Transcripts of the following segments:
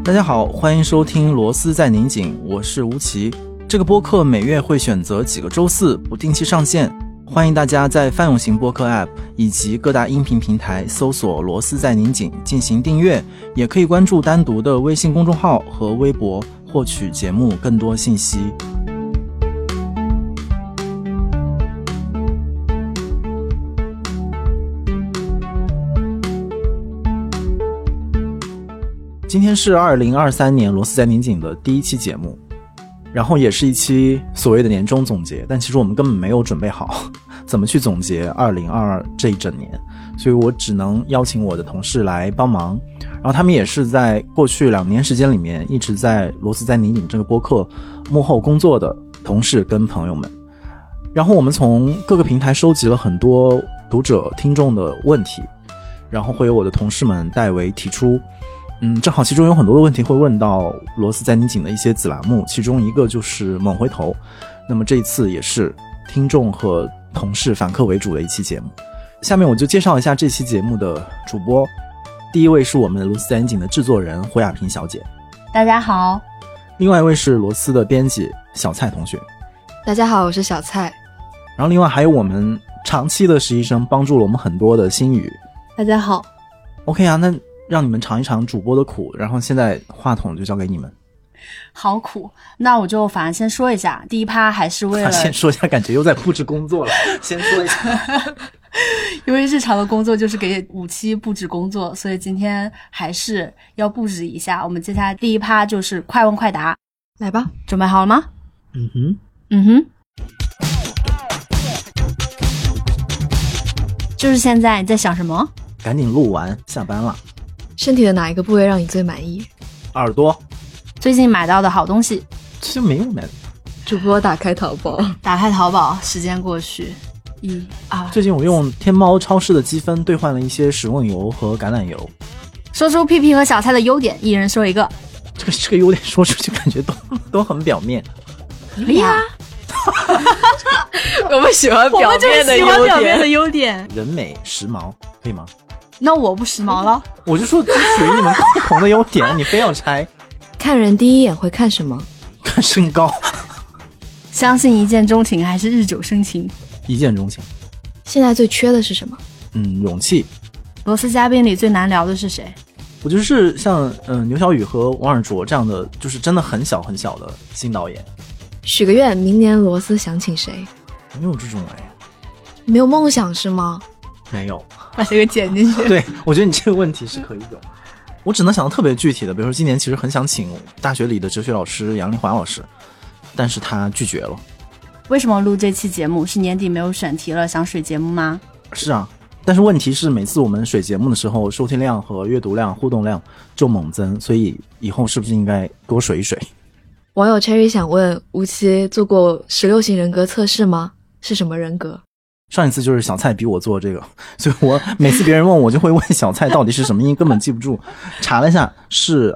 大家好，欢迎收听螺丝在拧紧，我是吴奇。这个播客每月会选择几个周四不定期上线，欢迎大家在泛用型播客 App 以及各大音频平台搜索螺丝在拧紧进行订阅，也可以关注单独的微信公众号和微博获取节目更多信息。今天是2023年螺丝在拧紧的第一期节目，然后也是一期所谓的年终总结，但其实我们根本没有准备好怎么去总结2022这一整年，所以我只能邀请我的同事来帮忙，然后他们也是在过去2年时间里面一直在螺丝在拧紧这个播客幕后工作的同事跟朋友们。然后我们从各个平台收集了很多读者听众的问题，然后会由我的同事们代为提出。正好其中有很多的问题会问到螺丝在拧紧的一些子栏目，其中一个就是猛回头，那么这一次也是听众和同事反客为主的一期节目。下面我就介绍一下这期节目的主播，第一位是我们螺丝在拧紧的制作人胡亚萍小姐， 大家好。 另外一位是螺丝的编辑小蔡同学， 大家好，我是小蔡。 然后另外还有我们长期的实习生帮助了我们很多的新宇， 大家好。 OK 啊，那让你们尝一尝主播的苦，然后现在话筒就交给你们。 好苦，那我就反正先说一下，第一趴还是为了先说一下，感觉又在布置工作了先说一下因为日常的工作就是给5期布置工作，所以今天还是要布置一下。我们接下来第一趴就是快问快答， 来吧， 准备好了吗？就是现在，你在想什么？ 赶紧录完下班了。 身体的哪一个部位让你最满意？ 耳朵。 最近买到的好东西？ 这就没有买的。 主播打开淘宝， 时间过去1、2。 最近我用天猫超市的积分兑换了一些食用油和橄榄油。 说出屁屁和小蔡的优点，一人说一个。 这个优点说出去感觉都很表面。 厉害我们喜欢表面的优点。 人美时髦可以吗？ 那我不时髦了。 我就说这属于你们共同的优点，你非要拆。 看人第一眼会看什么？ 看身高。 相信一见钟情还是日久生情？ 一见钟情。 现在最缺的是什么？ 勇气。 螺丝嘉宾里最难聊的是谁？ 我觉得是像牛小雨和王尔卓这样的，就是真的很小很小的新导演。 许个愿，明年螺丝想请谁？ 没有这种没有梦想是吗？ 没有。 把这个剪进去。 对，我觉得你这个问题是可以有。我只能想到特别具体的，比如说今年其实很想请大学里的哲学老师杨丽华老师，但是他拒绝了。 为什么录这期节目？是年底没有选题了，想水节目吗？ 是啊，但是问题是每次我们水节目的时候，收听量和阅读量、互动量就猛增，所以以后是不是应该多水一水？ 网友 Cherry 想问，吴奇做过16型人格测试吗？是什么人格？ 上一次就是小蔡逼我做这个，所以我每次别人问我就会问小蔡到底是什么音，根本记不住。查了一下是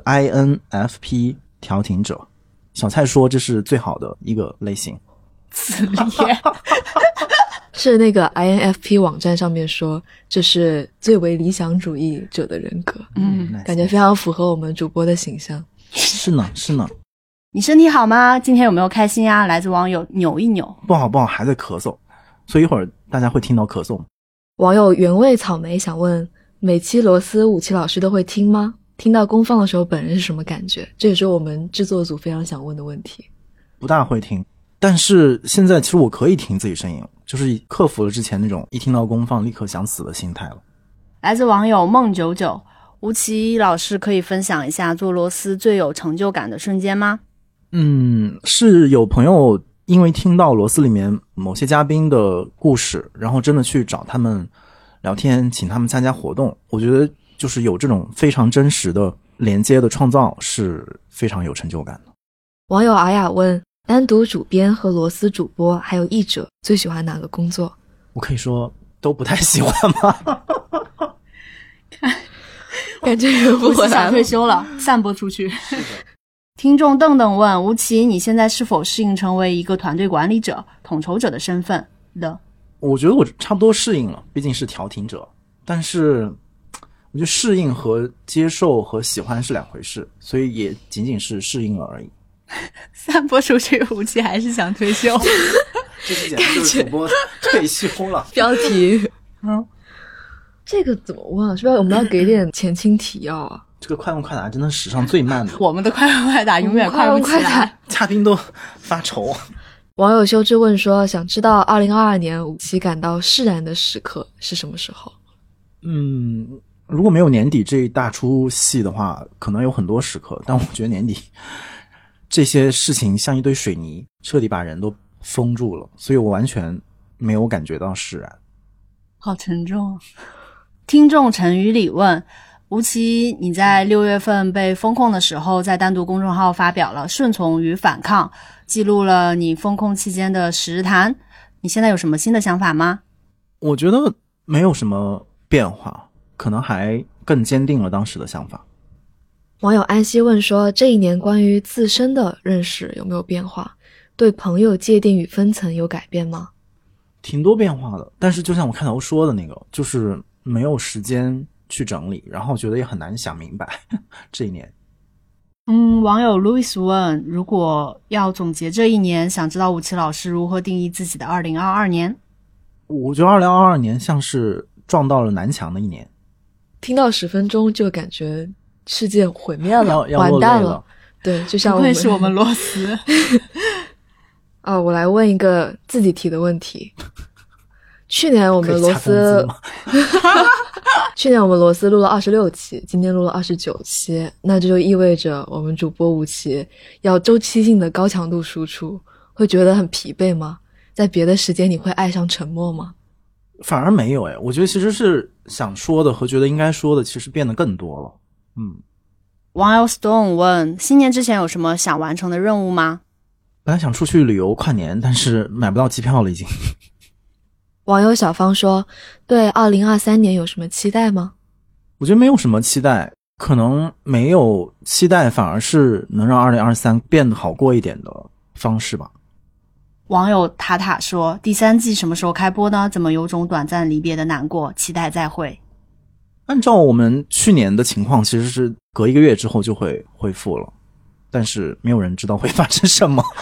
INFP 调停者，小蔡说这是最好的一个类型。 自恋是那个 INFP 网站上面说这是最为理想主义者的人格。感觉非常符合我们主播的形象。 是呢。 你身体好吗？今天有没有开心啊？来自网友扭一扭。 不好，还在咳嗽，所以一会儿大家会听到咳嗽。 网友原味草莓想问，每期螺丝武奇老师都会听吗？听到公放的时候本人是什么感觉？这也是我们制作组非常想问的问题。 不大会听，但是现在其实我可以听自己声音，就是克服了之前那种一听到公放立刻想死的心态了。 来自网友梦99，吴奇老师可以分享一下做螺丝最有成就感的瞬间吗？ 是有朋友因为听到螺丝里面某些嘉宾的故事，然后真的去找他们聊天，请他们参加活动。我觉得就是有这种非常真实的连接的创造是非常有成就感的。 网友阿雅问，单独主编和螺丝主播还有译者最喜欢哪个工作？ 我可以说都不太喜欢吗？ 感觉圆不回来了。 想退休了，散播出去。听众邓邓问，吴奇你现在是否适应成为一个团队管理者、统筹者的身份的？ 我觉得我差不多适应了，毕竟是调停者。但是我觉得适应和接受和喜欢是两回事，所以也仅仅是适应了而已。 散播出去武器还是想退休？ 这期简直就是主播退休了。 标题，这个怎么问啊？是不是我们要给点前情提要啊？ 这个快问快答真的史上最慢的， 我们的快问快答永远快不起来， 嘉宾都发愁。 网友修之问说，想知道2022年武器感到释然的时刻是什么时候？ 如果没有年底这一大出戏的话，可能有很多时刻，但我觉得年底这些事情像一堆水泥，彻底把人都封住了，所以我完全没有感觉到释然。 好沉重。听众陈宇礼问，吴奇，你在6月份被封控的时候，在单独公众号发表了《顺从与反抗》，记录了你封控期间的时日谈。你现在有什么新的想法吗？ 我觉得没有什么变化，可能还更坚定了当时的想法。 网友安西问说，这一年关于自身的认识有没有变化？对朋友界定与分层有改变吗？ 挺多变化的，但是就像我开头说的那个，就是没有时间去整理，然后觉得也很难想明白这一年。 网友 Louis 问，如果要总结这一年，想知道武奇老师如何定义自己的2022年？ 我觉得2022年像是撞到了南墙的一年。 听到10分钟就感觉世界毁灭了， 要完蛋了。 对，就像不愧是我们罗斯。 我来问一个自己提的问题。去年我们罗斯录了26期，今天录了29期，那这就意味着我们主播武奇要周期性的高强度输出，会觉得很疲惫吗？在别的时间你会爱上沉默吗？ 反而没有我觉得其实是想说的和觉得应该说的其实变得更多了。 网友 Stone 问，新年之前有什么想完成的任务吗？ 本来想出去旅游跨年，但是买不到机票了已经。 网友小芳说，对2023年有什么期待吗？ 我觉得没有什么期待，可能没有期待反而是能让2023变得好过一点的方式吧。 网友塔塔说，第3季什么时候开播呢？怎么有种短暂离别的难过，期待再会。 按照我们去年的情况，其实是隔1个月之后就会恢复了，但是没有人知道会发生什么。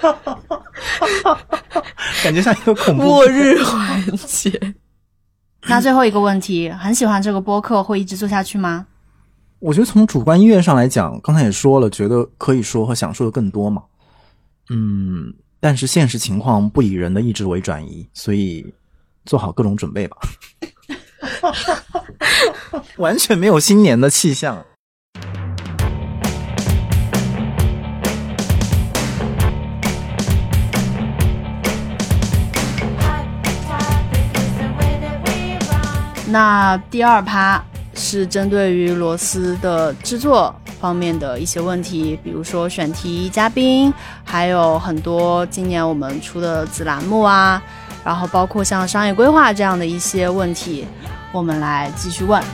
感觉像一个恐怖末日环节。 那最后一个问题，很喜欢这个播客，会一直做下去吗？ 我觉得从主观意愿上来讲，刚才也说了，觉得可以说和想说的更多嘛。但是现实情况不以人的意志为转移，所以做好各种准备吧。完全没有新年的气象。 那第2趴是针对于罗斯的制作方面的一些问题，比如说选题、嘉宾，还有很多今年我们出的子栏目啊，然后包括像商业规划这样的一些问题，我们来继续问。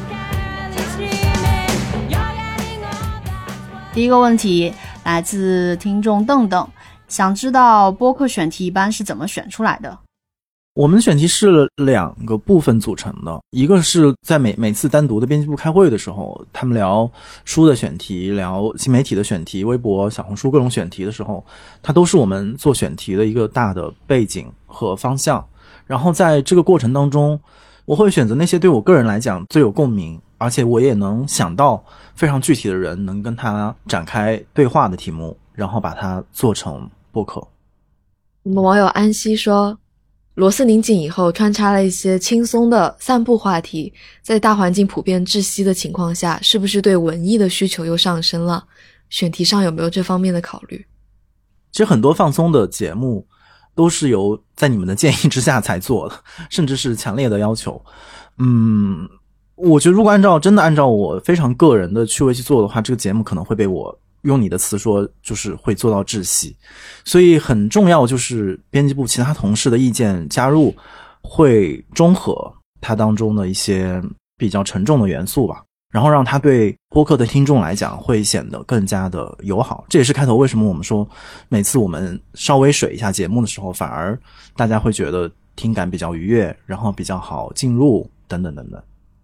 第一个问题来自听众邓邓，想知道播客选题一般是怎么选出来的？ 我们的选题是2个部分组成的，一个是在每次单独的编辑部开会的时候，他们聊书的选题，聊新媒体的选题，微博、小红书各种选题的时候，它都是我们做选题的一个大的背景和方向。然后在这个过程当中，我会选择那些对我个人来讲最有共鸣，而且我也能想到非常具体的人能跟他展开对话的题目，然后把它做成播客。 我们网友安西说，螺丝拧紧以后穿插了一些轻松的散步话题，在大环境普遍窒息的情况下，是不是对文艺的需求又上升了？选题上有没有这方面的考虑？ 其实很多放松的节目都是由在你们的建议之下才做的，甚至是强烈的要求。我觉得如果真的按照我非常个人的趣味去做的话，这个节目可能会被我用你的词说，就是会做到窒息。所以很重要就是编辑部其他同事的意见加入，会中和它当中的一些比较沉重的元素吧，然后让它对播客的听众来讲会显得更加的友好。这也是开头为什么我们说每次我们稍微水一下节目的时候，反而大家会觉得听感比较愉悦，然后比较好进入等等等等。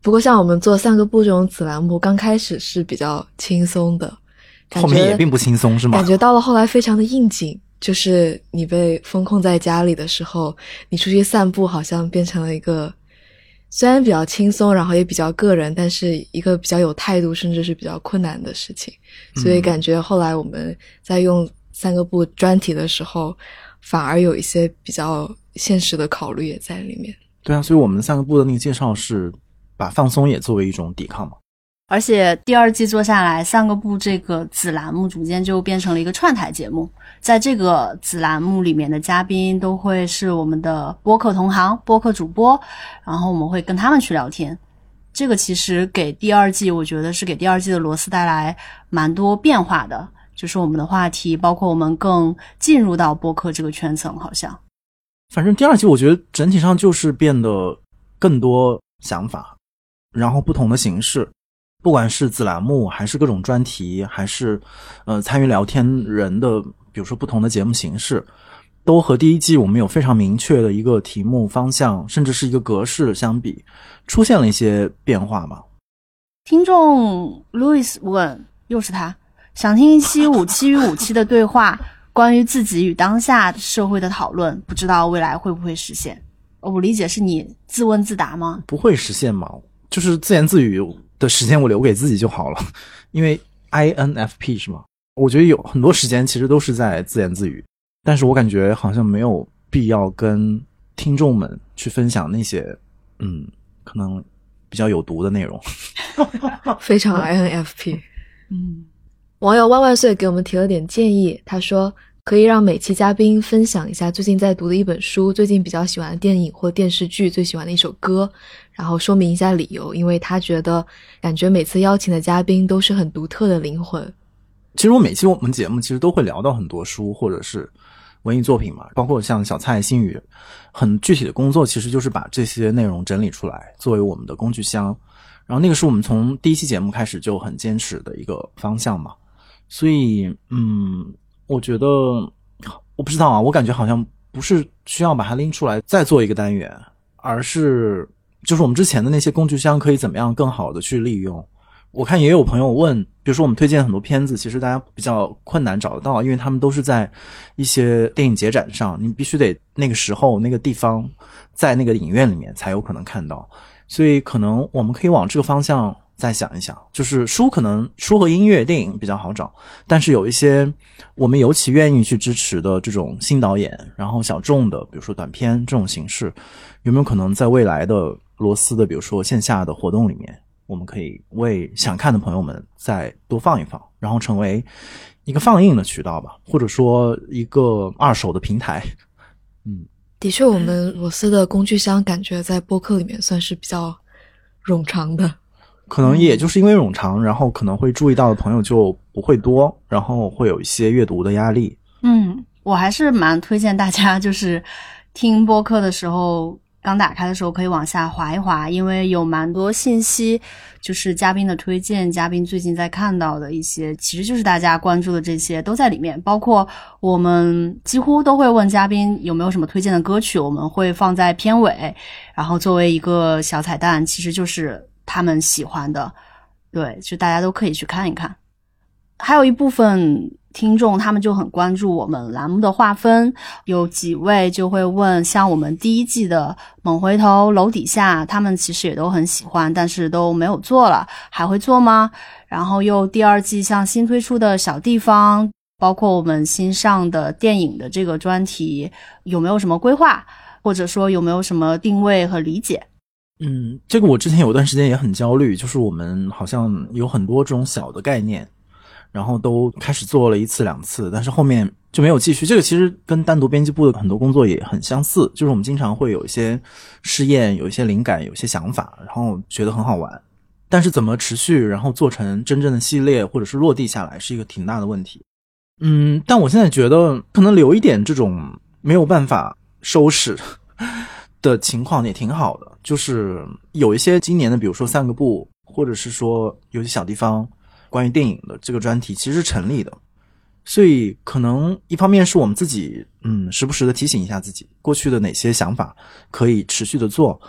不过像我们做三个部这种子栏目，刚开始是比较轻松的， 后面也并不轻松是吗？ 感觉到了后来非常的应景，就是你被封控在家里的时候，你出去散步好像变成了一个虽然比较轻松，然后也比较个人，但是一个比较有态度甚至是比较困难的事情。所以感觉后来我们在用三个部专题的时候，反而有一些比较现实的考虑也在里面。 对啊，所以我们三个部的那个介绍是把放松也作为一种抵抗嘛。 而且第二季做下来，三个部这个子栏目逐渐就变成了一个串台节目。在这个子栏目里面的嘉宾都会是我们的播客同行、播客主播，然后我们会跟他们去聊天。这个其实给第二季，我觉得是给第二季的螺丝带来蛮多变化的，就是我们的话题，包括我们更进入到播客这个圈层，好像。 反正第二季我觉得整体上就是变得更多想法，然后不同的形式，不管是子栏目还是各种专题，还是参与聊天人的比如说不同的节目形式，都和第一季我们有非常明确的一个题目方向甚至是一个格式相比出现了一些变化吧。 听众 Louis 问，又是他，想听一期57与57的对话，关于自己与当下社会的讨论，不知道未来会不会实现。我理解是你自问自答吗？ 不会实现嘛，就是自言自语的时间我留给自己就好了，因为 INFP 是吗？我觉得有很多时间其实都是在自言自语，但是我感觉好像没有必要跟听众们去分享那些可能比较有毒的内容。 非常 INFP。网友万万岁给我们提了点建议，他说可以让每期嘉宾分享一下最近在读的一本书，最近比较喜欢的电影或电视剧，最喜欢的一首歌，然后说明一下理由，因为他觉得感觉每次邀请的嘉宾都是很独特的灵魂。 其实每期我们节目其实都会聊到很多书或者是文艺作品嘛，包括像小蔡、新宇，很具体的工作其实就是把这些内容整理出来作为我们的工具箱，然后那个是我们从第一期节目开始就很坚持的一个方向嘛。所以我觉得我不知道啊，我感觉好像不是需要把它拎出来再做一个单元，而是就是我们之前的那些工具箱可以怎么样更好的去利用。我看也有朋友问，比如说我们推荐很多片子，其实大家比较困难找得到，因为他们都是在一些电影节展上，你必须得那个时候那个地方在那个影院里面才有可能看到，所以可能我们可以往这个方向再想一想，就是书可能书和音乐电影比较好找，但是有一些我们尤其愿意去支持的这种新导演，然后小众的比如说短片这种形式，有没有可能在未来的螺丝的比如说线下的活动里面，我们可以为想看的朋友们再多放一放，然后成为一个放映的渠道吧，或者说一个二手的平台。 的确我们螺丝的工具箱感觉在播客里面算是比较冗长的， 可能也就是因为冗长，然后可能会注意到的朋友就不会多，然后会有一些阅读的压力。 我还是蛮推荐大家就是听播客的时候，刚打开的时候可以往下滑一滑，因为有蛮多信息，就是嘉宾的推荐，嘉宾最近在看到的一些，其实就是大家关注的这些都在里面，包括我们几乎都会问嘉宾有没有什么推荐的歌曲，我们会放在片尾，然后作为一个小彩蛋，其实就是他们喜欢的，对，就大家都可以去看一看。还有一部分听众他们就很关注我们栏目的划分，有几位就会问，像我们第一季的猛回头、楼底下，他们其实也都很喜欢，但是都没有做了，还会做吗？然后又第二季像新推出的小地方，包括我们新上的电影的这个专题，有没有什么规划，或者说有没有什么定位和理解？ 这个我之前有段时间也很焦虑，就是我们好像有很多这种小的概念，然后都开始做了1次2次，但是后面就没有继续。这个其实跟单独编辑部的很多工作也很相似，就是我们经常会有一些试验，有一些灵感，有一些想法，然后觉得很好玩，但是怎么持续然后做成真正的系列或者是落地下来是一个挺大的问题。但我现在觉得可能留一点这种没有办法收拾的情况也挺好的，就是有一些今年的比如说3个部，或者是说有些小地方关于电影的这个专题其实是成立的，所以可能一方面是我们自己时不时的提醒一下自己过去的哪些想法可以持续的做，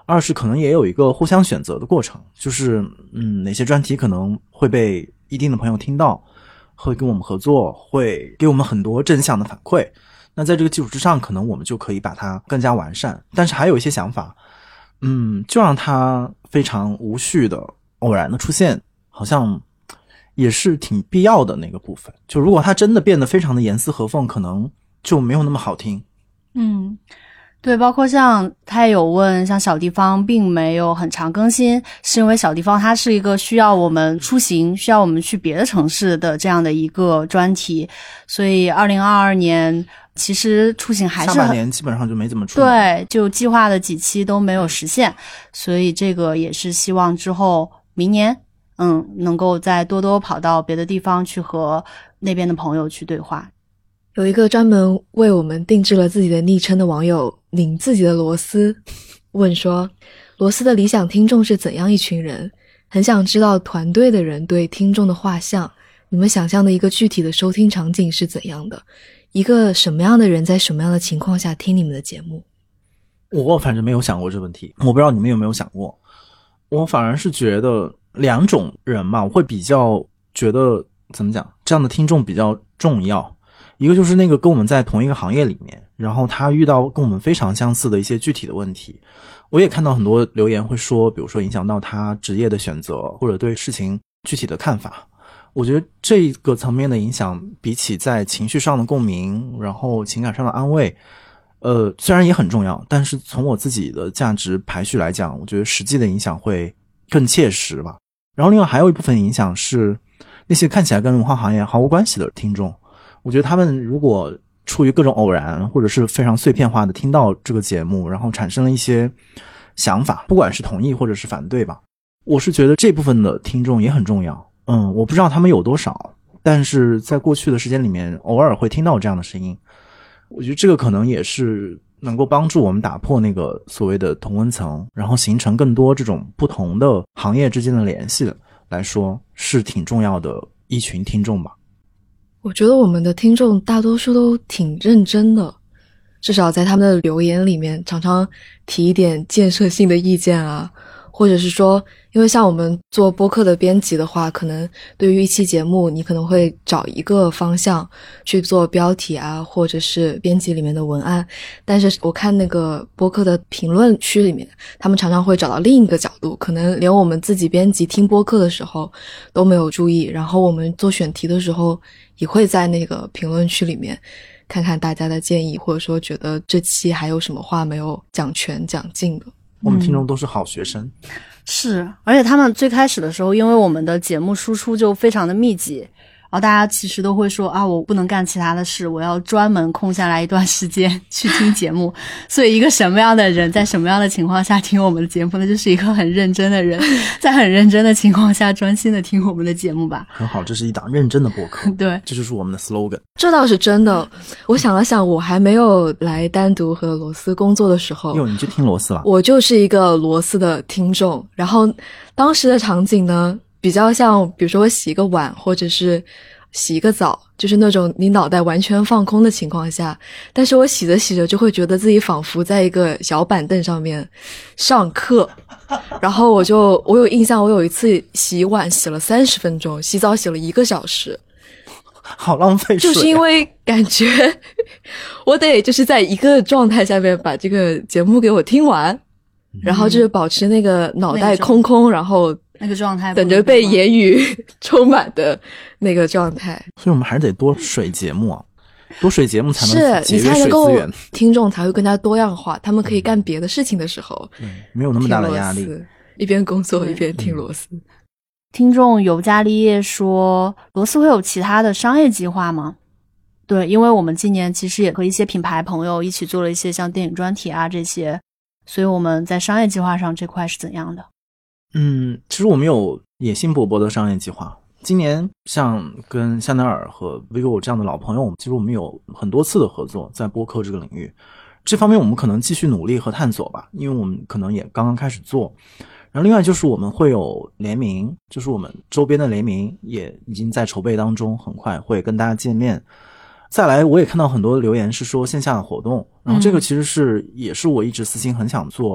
二是可能也有一个互相选择的过程，就是哪些专题可能会被一定的朋友听到，会跟我们合作，会给我们很多正向的反馈，那在这个基础之上，可能我们就可以把它更加完善。但是还有一些想法就让它非常无序的偶然的出现，好像也是挺必要的那个部分。就如果它真的变得非常的严丝合缝，可能就没有那么好听。 对，包括像他也有问，像小地方并没有很常更新，是因为小地方它是一个需要我们出行，需要我们去别的城市的这样的一个专题，所以2022年其实出行还是下半年基本上就没怎么出门。 对，就计划的几期都没有实现，所以这个也是希望之后明年能够再多多跑到别的地方去和那边的朋友去对话。 有一个专门为我们定制了自己的昵称的网友拧自己的螺丝问说，螺丝的理想听众是怎样一群人？很想知道团队的人对听众的画像，你们想象的一个具体的收听场景是怎样的？一个什么样的人在什么样的情况下听你们的节目？ 我反正没有想过这个问题，我不知道你们有没有想过。我反而是觉得两种人嘛，我会比较觉得怎么讲，这样的听众比较重要。一个就是那个跟我们在同一个行业里面，然后他遇到跟我们非常相似的一些具体的问题。我也看到很多留言会说，比如说影响到他职业的选择，或者对事情具体的看法。我觉得这个层面的影响，比起在情绪上的共鸣，然后情感上的安慰，虽然也很重要，但是从我自己的价值排序来讲，我觉得实际的影响会更切实吧。然后另外还有一部分影响是那些看起来跟文化行业毫无关系的听众，我觉得他们如果出于各种偶然或者是非常碎片化的听到这个节目，然后产生了一些想法，不管是同意或者是反对吧，我是觉得这部分的听众也很重要。我不知道他们有多少，但是在过去的时间里面偶尔会听到这样的声音，我觉得这个可能也是能够帮助我们打破那个所谓的同温层，然后形成更多这种不同的行业之间的联系来说，是挺重要的一群听众吧。 我觉得我们的听众大多数都挺认真的，至少在他们的留言里面常常提一点建设性的意见啊，或者是说，因为像我们做播客的编辑的话，可能对于一期节目你可能会找一个方向去做标题啊，或者是编辑里面的文案，但是我看那个播客的评论区里面，他们常常会找到另一个角度，可能连我们自己编辑听播客的时候都没有注意，然后我们做选题的时候也会在那个评论区里面看看大家的建议，或者说觉得这期还有什么话没有讲全讲尽的。 我们听众都是好学生。 是，而且他们最开始的时候，因为我们的节目输出就非常的密集，然后大家其实都会说啊，我不能干其他的事，我要专门空下来一段时间去听节目。所以一个什么样的人在什么样的情况下听我们的节目呢？就是一个很认真的人，在很认真的情况下专心的听我们的节目吧。 很好，这是一档认真的播客。 对， 这就是我们的 slogan。 这倒是真的。我想了想，我还没有来单独和罗斯工作的时候， 你去听罗斯了？ 我就是一个罗斯的听众。然后当时的场景呢，比较像比如说我洗一个碗或者是洗一个澡，就是那种你脑袋完全放空的情况下，但是我洗着洗着就会觉得自己仿佛在一个小板凳上面上课。然后我有印象，我有一次洗碗洗了30分钟，洗澡洗了1个小时， 好浪费水啊。 就是因为感觉我得就是在一个状态下面把这个节目给我听完，然后就是保持那个脑袋空空，然后那个状态等着被言语充满的那个状态。 所以我们还是得多水节目啊，多水节目才能节约是你才能够水资源， 听众才会更加多样化，他们可以干别的事情的时候， 没有那么大的压力， 一边工作一边听螺丝。 听众尤加利叶说，罗斯会有其他的商业计划吗？对，因为我们今年其实也和一些品牌朋友一起做了一些像电影专题啊这些，所以我们在商业计划上这块是怎样的？ 其实我们有野心勃勃的商业计划。今年像跟香奈儿和 vivo 这样的老朋友，其实我们有很多次的合作，在播客这个领域，这方面我们可能继续努力和探索吧，因为我们可能也刚刚开始做。然后另外就是我们会有联名，就是我们周边的联名也已经在筹备当中，很快会跟大家见面。再来我也看到很多留言是说线下的活动，然后这个其实也是我一直私心很想做的，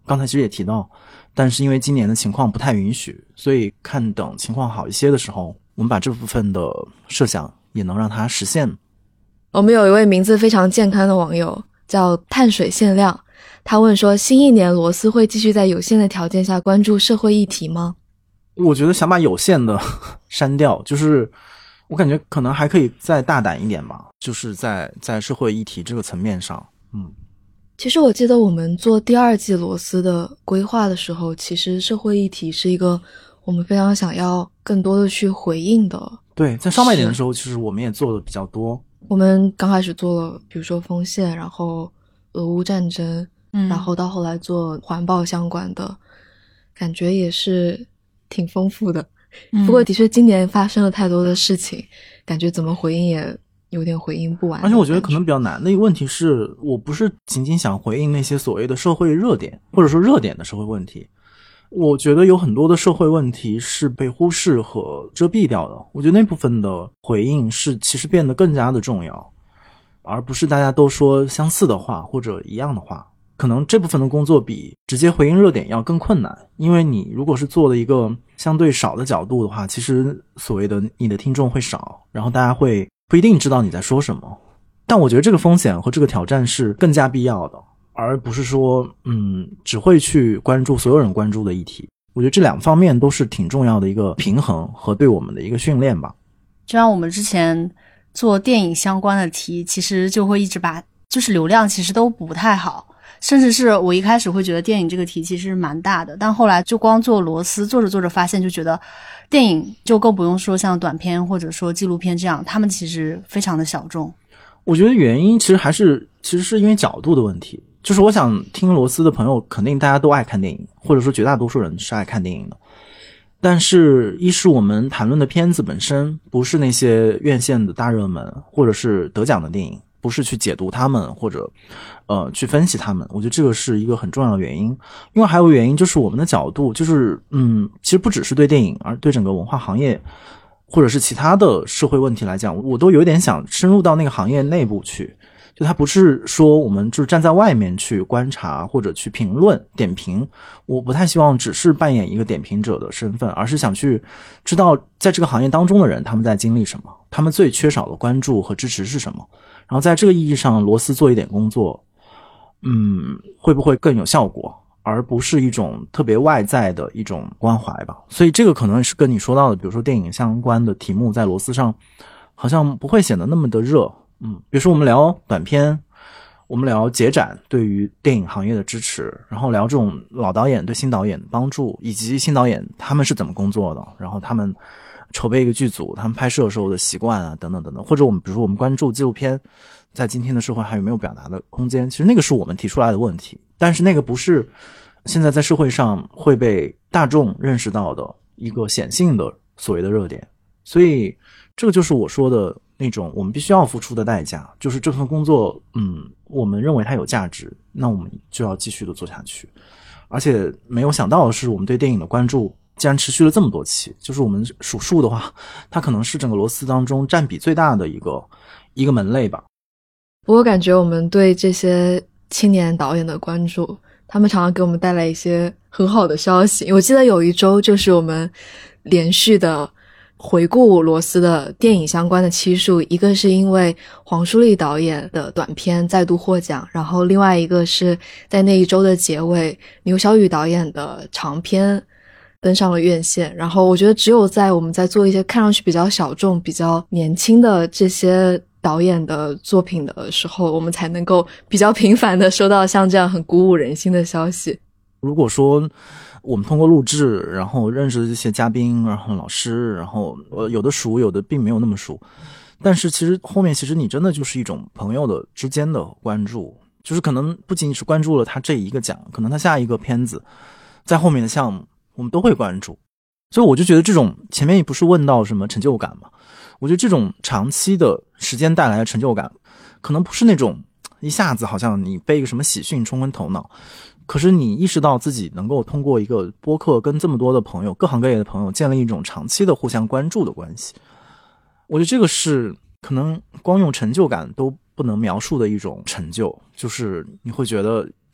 刚才其实也提到，但是因为今年的情况不太允许，所以看等情况好一些的时候，我们把这部分的设想也能让它实现。 我们有一位名字非常健康的网友叫碳水限量，他问说，新一年罗斯会继续在有限的条件下关注社会议题吗？ 我觉得想把有限的删掉，就是我感觉可能还可以再大胆一点吧，就是在社会议题这个层面上。 其实我记得我们做第2季罗斯的规划的时候，其实社会议题是一个我们非常想要更多的去回应的。 对，在上半年的时候，其实我们也做的比较多。 我们刚开始做了比如说锋线，然后俄乌战争，然后到后来做环保相关的，感觉也是挺丰富的。不过的确今年发生了太多的事情，感觉怎么回应也有点回应不完。 而且我觉得可能比较难的一个问题是，我不是仅仅想回应那些所谓的社会热点，或者说热点的社会问题。我觉得有很多的社会问题是被忽视和遮蔽掉的，我觉得那部分的回应是其实变得更加的重要，而不是大家都说相似的话或者一样的话。可能这部分的工作比直接回应热点要更困难，因为你如果是做了一个相对少的角度的话，其实所谓的你的听众会少，然后大家会不一定知道你在说什么。但我觉得这个风险和这个挑战是更加必要的，而不是说只会去关注所有人关注的议题。我觉得这两方面都是挺重要的一个平衡和对我们的一个训练吧。 就像我们之前做电影相关的题，其实就会一直把就是流量其实都不太好，甚至是我一开始会觉得电影这个题其实蛮大的，但后来就光做罗斯做着做着发现，就觉得电影就更不用说像短片或者说纪录片这样，他们其实非常的小众。 我觉得原因其实是因为角度的问题，就是我想听罗斯的朋友肯定大家都爱看电影，或者说绝大多数人是爱看电影的，但是一是我们谈论的片子本身不是那些院线的大热门或者是得奖的电影，不是去解读他们或者去分析他们，我觉得这个是一个很重要的原因。另外还有原因就是我们的角度就是其实不只是对电影，而对整个文化行业或者是其他的社会问题来讲，我都有点想深入到那个行业内部去，就它不是说我们就是站在外面去观察或者去评论点评，我不太希望只是扮演一个点评者的身份，而是想去知道在这个行业当中的人他们在经历什么，他们最缺少的关注和支持是什么，然后在这个意义上罗斯做一点工作会不会更有效果，而不是一种特别外在的一种关怀吧。所以这个可能是跟你说到的比如说电影相关的题目在罗斯上好像不会显得那么的热。比如说我们聊短片，我们聊节展对于电影行业的支持，然后聊这种老导演对新导演的帮助，以及新导演他们是怎么工作的，然后他们筹备一个剧组，他们拍摄时候的习惯啊，等等等等。或者我们比如说我们关注纪录片在今天的社会还有没有表达的空间，其实那个是我们提出来的问题，但是那个不是现在在社会上会被大众认识到的一个显性的所谓的热点。所以这个就是我说的那种我们必须要付出的代价，就是这份工作我们认为它有价值，那我们就要继续的做下去。而且没有想到的是，我们对电影的关注竟然持续了这么多期，就是我们数数的话，它可能是整个罗斯当中占比最大的一个门类吧。 我感觉我们对这些青年导演的关注，他们常常给我们带来一些很好的消息。我记得有一周就是我们连续的回顾罗斯的电影相关的期数，一个是因为黄舒丽导演的短片再度获奖，然后另外一个是在那一周的结尾牛晓宇导演的长片登上了院线。然后我觉得只有在我们在做一些看上去比较小众比较年轻的这些导演的作品的时候，我们才能够比较频繁的收到像这样很鼓舞人心的消息。 如果说我们通过录制然后认识的这些嘉宾，然后老师，然后有的熟有的并没有那么熟，但是其实后面其实你真的就是一种朋友的之间的关注，就是可能不仅仅是关注了他这一个奖，可能他下一个片子在后面的项目我们都会关注。所以我就觉得这种前面也不是问到什么成就感嘛，我觉得这种长期的时间带来的成就感可能不是那种一下子好像你被一个什么喜讯冲昏头脑，可是你意识到自己能够通过一个播客跟这么多的朋友各行各业的朋友建立一种长期的互相关注的关系，我觉得这个是可能光用成就感都不能描述的一种成就，就是你会觉得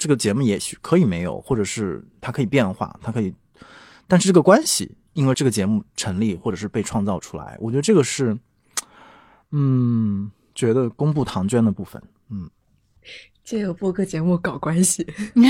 这个节目也许可以没有，或者是它可以变化，它可以，但是这个关系因为这个节目成立或者是被创造出来，我觉得这个是觉得公布唐娟的部分。 借由播客节目搞关系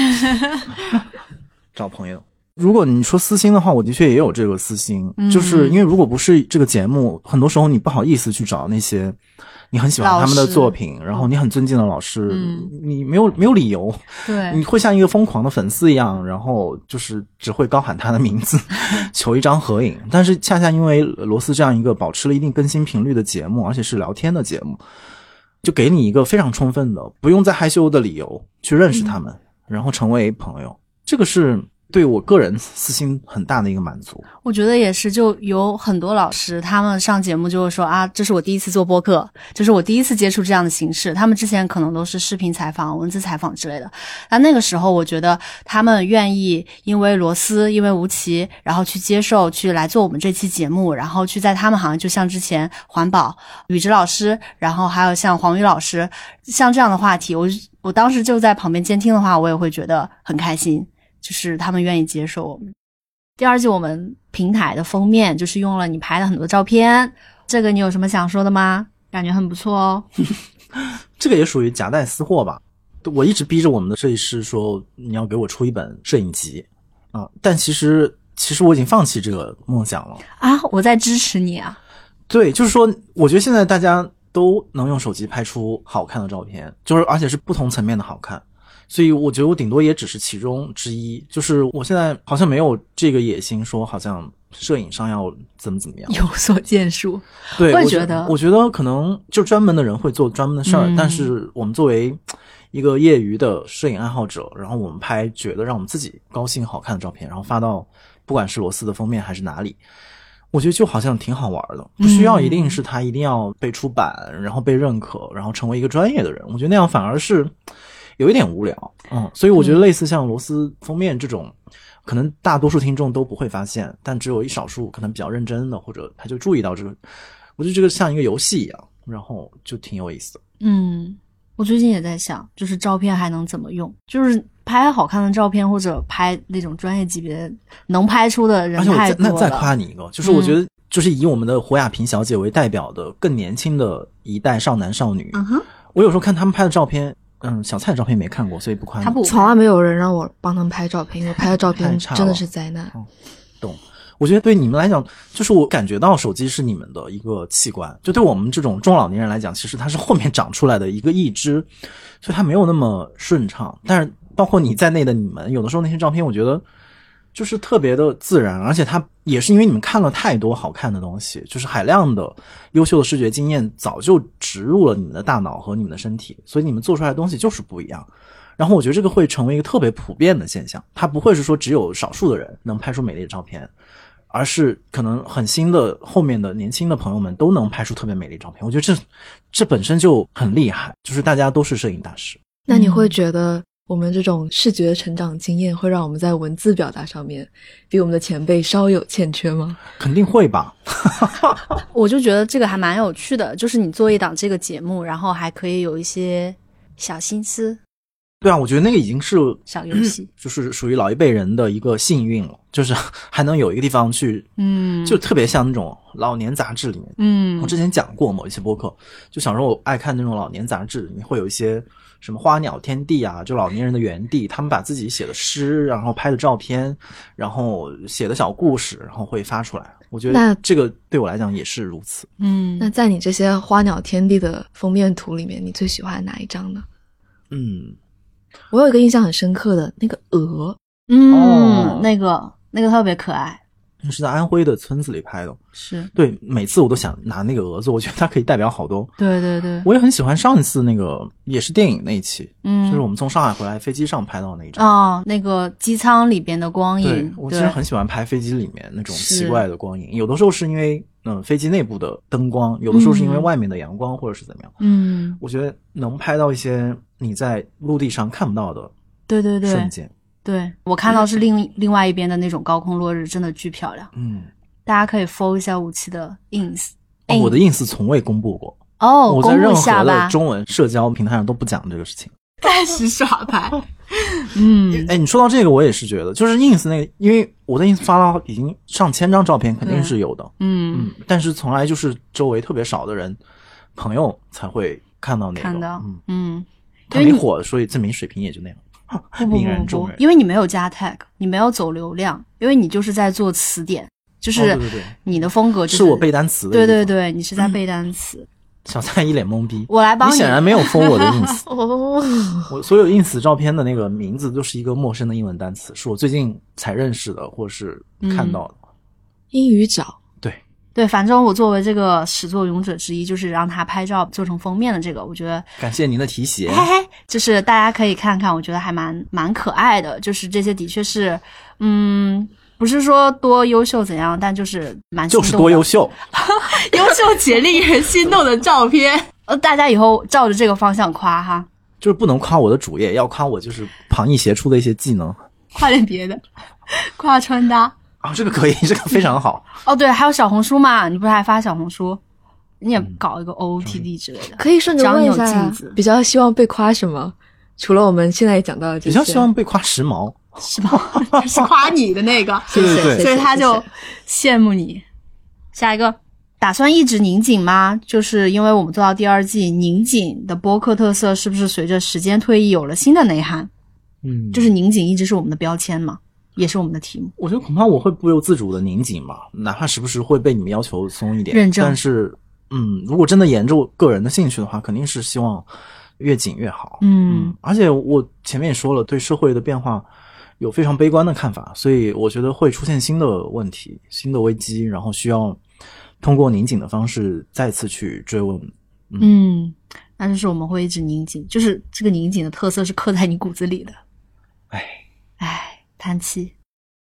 找朋友。如果你说私心的话，我的确也有这个私心，就是因为如果不是这个节目，很多时候你不好意思去找那些你很喜欢他们的作品，然后你很尊敬的老师，你没有理由， 对， 你会像一个疯狂的粉丝一样，然后就是只会高喊他的名字求一张合影。但是恰恰因为罗斯这样一个保持了一定更新频率的节目，而且是聊天的节目，就给你一个非常充分的不用再害羞的理由去认识他们，然后成为朋友。这个是对我个人私心很大的一个满足。 我觉得也是，就有很多老师他们上节目就会说啊，这是我第一次做播客，这是我第一次接触这样的形式，他们之前可能都是视频采访、文字采访之类的。那个时候我觉得他们愿意因为罗斯因为吴奇然后去接受去来做我们这期节目，然后去在他们好像就像之前环保宇哲老师，然后还有像黄宇老师，像这样的话题，我当时就在旁边监听的话，我也会觉得很开心，就是他们愿意接受我们。第二季我们平台的封面就是用了你拍的很多照片，这个你有什么想说的吗？感觉很不错哦。 这个也属于夹带私货吧。我一直逼着我们的设计师说你要给我出一本摄影集啊，但其实我已经放弃这个梦想了啊！我在支持你啊。 对，就是说我觉得现在大家都能用手机拍出好看的照片，就是而且是不同层面的好看，所以我觉得我顶多也只是其中之一，就是我现在好像没有这个野心说好像摄影上要怎么样， 有所建树。 对， 我觉得可能就专门的人会做专门的事儿，但是我们作为一个业余的摄影爱好者，然后我们拍觉得让我们自己高兴好看的照片，然后发到不管是罗斯的封面还是哪里，我觉得就好像挺好玩的，不需要一定是他一定要被出版，然后被认可，然后成为一个专业的人，我觉得那样反而是有一点无聊。所以我觉得类似像罗斯封面这种，可能大多数听众都不会发现，但只有一少数可能比较认真的，或者他就注意到这个，我觉得这个像一个游戏一样，然后就挺有意思的。 我最近也在想，就是照片还能怎么用，就是拍好看的照片或者拍那种专业级别能拍出的人太多了。 那再夸你一个，就是我觉得就是以我们的胡雅萍小姐为代表的更年轻的一代少男少女，我有时候看他们拍的照片，小蔡的照片没看过，所以不夸你。 他不，从来没有人让我帮他们拍照片，因为拍的照片真的是灾难。 懂。我觉得对你们来讲，就是我感觉到手机是你们的一个器官，就对我们这种中老年人来讲，其实它是后面长出来的一个义肢，所以它没有那么顺畅。但是包括你在内的你们，有的时候那些照片我觉得就是特别的自然，而且它也是因为你们看了太多好看的东西，就是海量的优秀的视觉经验早就植入了你们的大脑和你们的身体，所以你们做出来的东西就是不一样。然后我觉得这个会成为一个特别普遍的现象，它不会是说只有少数的人能拍出美丽的照片，而是可能很新的后面的年轻的朋友们都能拍出特别美丽的照片。我觉得这本身就很厉害，就是大家都是摄影大师。 那你会觉得我们这种视觉成长经验会让我们在文字表达上面比我们的前辈稍有欠缺吗？ 肯定会吧。 我就觉得这个还蛮有趣的，就是你做一档这个节目，然后还可以有一些小心思。 对啊，我觉得那个已经是小游戏， 就是属于老一辈人的一个幸运了，就是还能有一个地方去，就特别像那种老年杂志里面，我之前讲过某一些播客，就小时候我爱看那种老年杂志，里面会有一些什么花鸟天地啊，就老年人的园地，他们把自己写的诗，然后拍的照片，然后写的小故事，然后会发出来。我觉得这个对我来讲也是如此。 那在你这些花鸟天地的封面图里面，你最喜欢哪一张呢？我有一个印象很深刻的那个鹅， 那个特别可爱， 是在安徽的村子里拍的。 是，对， 每次我都想拿那个蛾子，我觉得它可以代表好多。 对， 我也很喜欢上一次那个也是电影那一期，就是我们从上海回来飞机上拍到那一张。 那个机舱里边的光影。 对，我其实很喜欢拍飞机里面那种奇怪的光影，有的时候是因为飞机内部的灯光，有的时候是因为外面的阳光或者是怎么样。我觉得能拍到一些你在陆地上看不到的瞬间。 对，我看到是另外一边的那种高空落日，真的巨漂亮。大家可以 follow 一下武器的 ins。 我的 ins 从未公布过。我在任何的中文社交平台上都不讲这个事情。 开始耍牌。 哎，你说到这个，我也是觉得，就是 ins 那个，因为我的 ins 发了已经上千张照片，肯定是有的，但是从来就是周围特别少的人，朋友才会看到那个， 看到， 他没火，所以证明水平也就那样。泯然众人， 因为你没有加 tag， 你没有走流量，因为你就是在做词典，就是你的风格就是我背单词的， 对对对，你是在背单词。 小蔡一脸懵逼， 我来帮你。 你显然没有 follow 我的 ins， 我所有 ins 照片的那个名字都是一个陌生的英文单词，是我最近才认识的，或是看到的。 英语找。 对，反正我作为这个始作俑者之一，就是让他拍照做成封面的这个，我觉得感谢您的提携。 嘿嘿，就是大家可以看看，我觉得还蛮可爱的。就是这些的确是，不是说多优秀怎样，但就是蛮心动的， 就是多优秀， 优秀且令人心动的照片。大家以后照着这个方向夸哈， 就是不能夸我的主页，要夸我就是旁逸斜出的一些技能， 夸点别的，夸穿搭。 这个可以，这个非常好。 对，还有小红书嘛，你不是还发小红书？你也搞一个 OOTD 之类的， 可以顺着问一下，比较希望被夸什么？除了我们现在讲到的这些， 比较希望被夸时髦， 是夸你的那个， 对对对， 所以他就羡慕你。下一个，打算一直拧紧吗？就是因为我们做到第2季，拧紧的播客特色是不是随着时间推移有了新的内涵？就是拧紧一直是我们的标签嘛。也是我们的题目。 我觉得恐怕我会不由自主的拧紧吧，哪怕时不时会被你们要求松一点， 认真。 但是如果真的沿着我个人的兴趣的话，肯定是希望越紧越好。而且我前面也说了，对社会的变化有非常悲观的看法，所以我觉得会出现新的问题、新的危机，然后需要通过拧紧的方式再次去追问。 那就是我们会一直拧紧，就是这个拧紧的特色是刻在你骨子里的。叹气。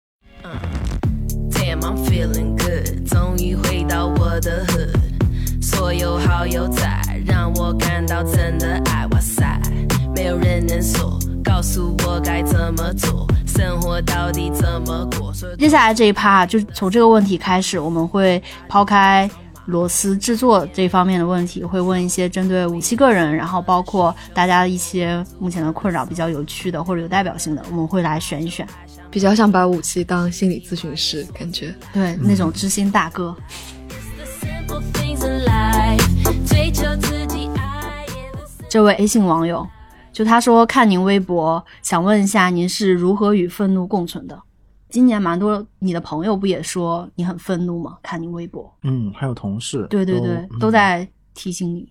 Damn, I'm feeling good， 终于回到我的 hood， 所有好友在，让我感到真的爱，哇塞，没有人能说，告诉我该怎么做，生活到底怎么过。 接下来这一趴就从这个问题开始，我们会抛开螺丝制作这方面的问题，会问一些针对57个人，然后包括大家一些目前的困扰比较有趣的或者有代表性的，我们会来选一选。 比较想把57当心理咨询师，感觉对，那种知心大哥。这位 A 姓网友就他说，看您微博，想问一下您是如何与愤怒共存的？今年蛮多你的朋友不也说你很愤怒吗？看你微博。 还有同事。 对对对，都在提醒你。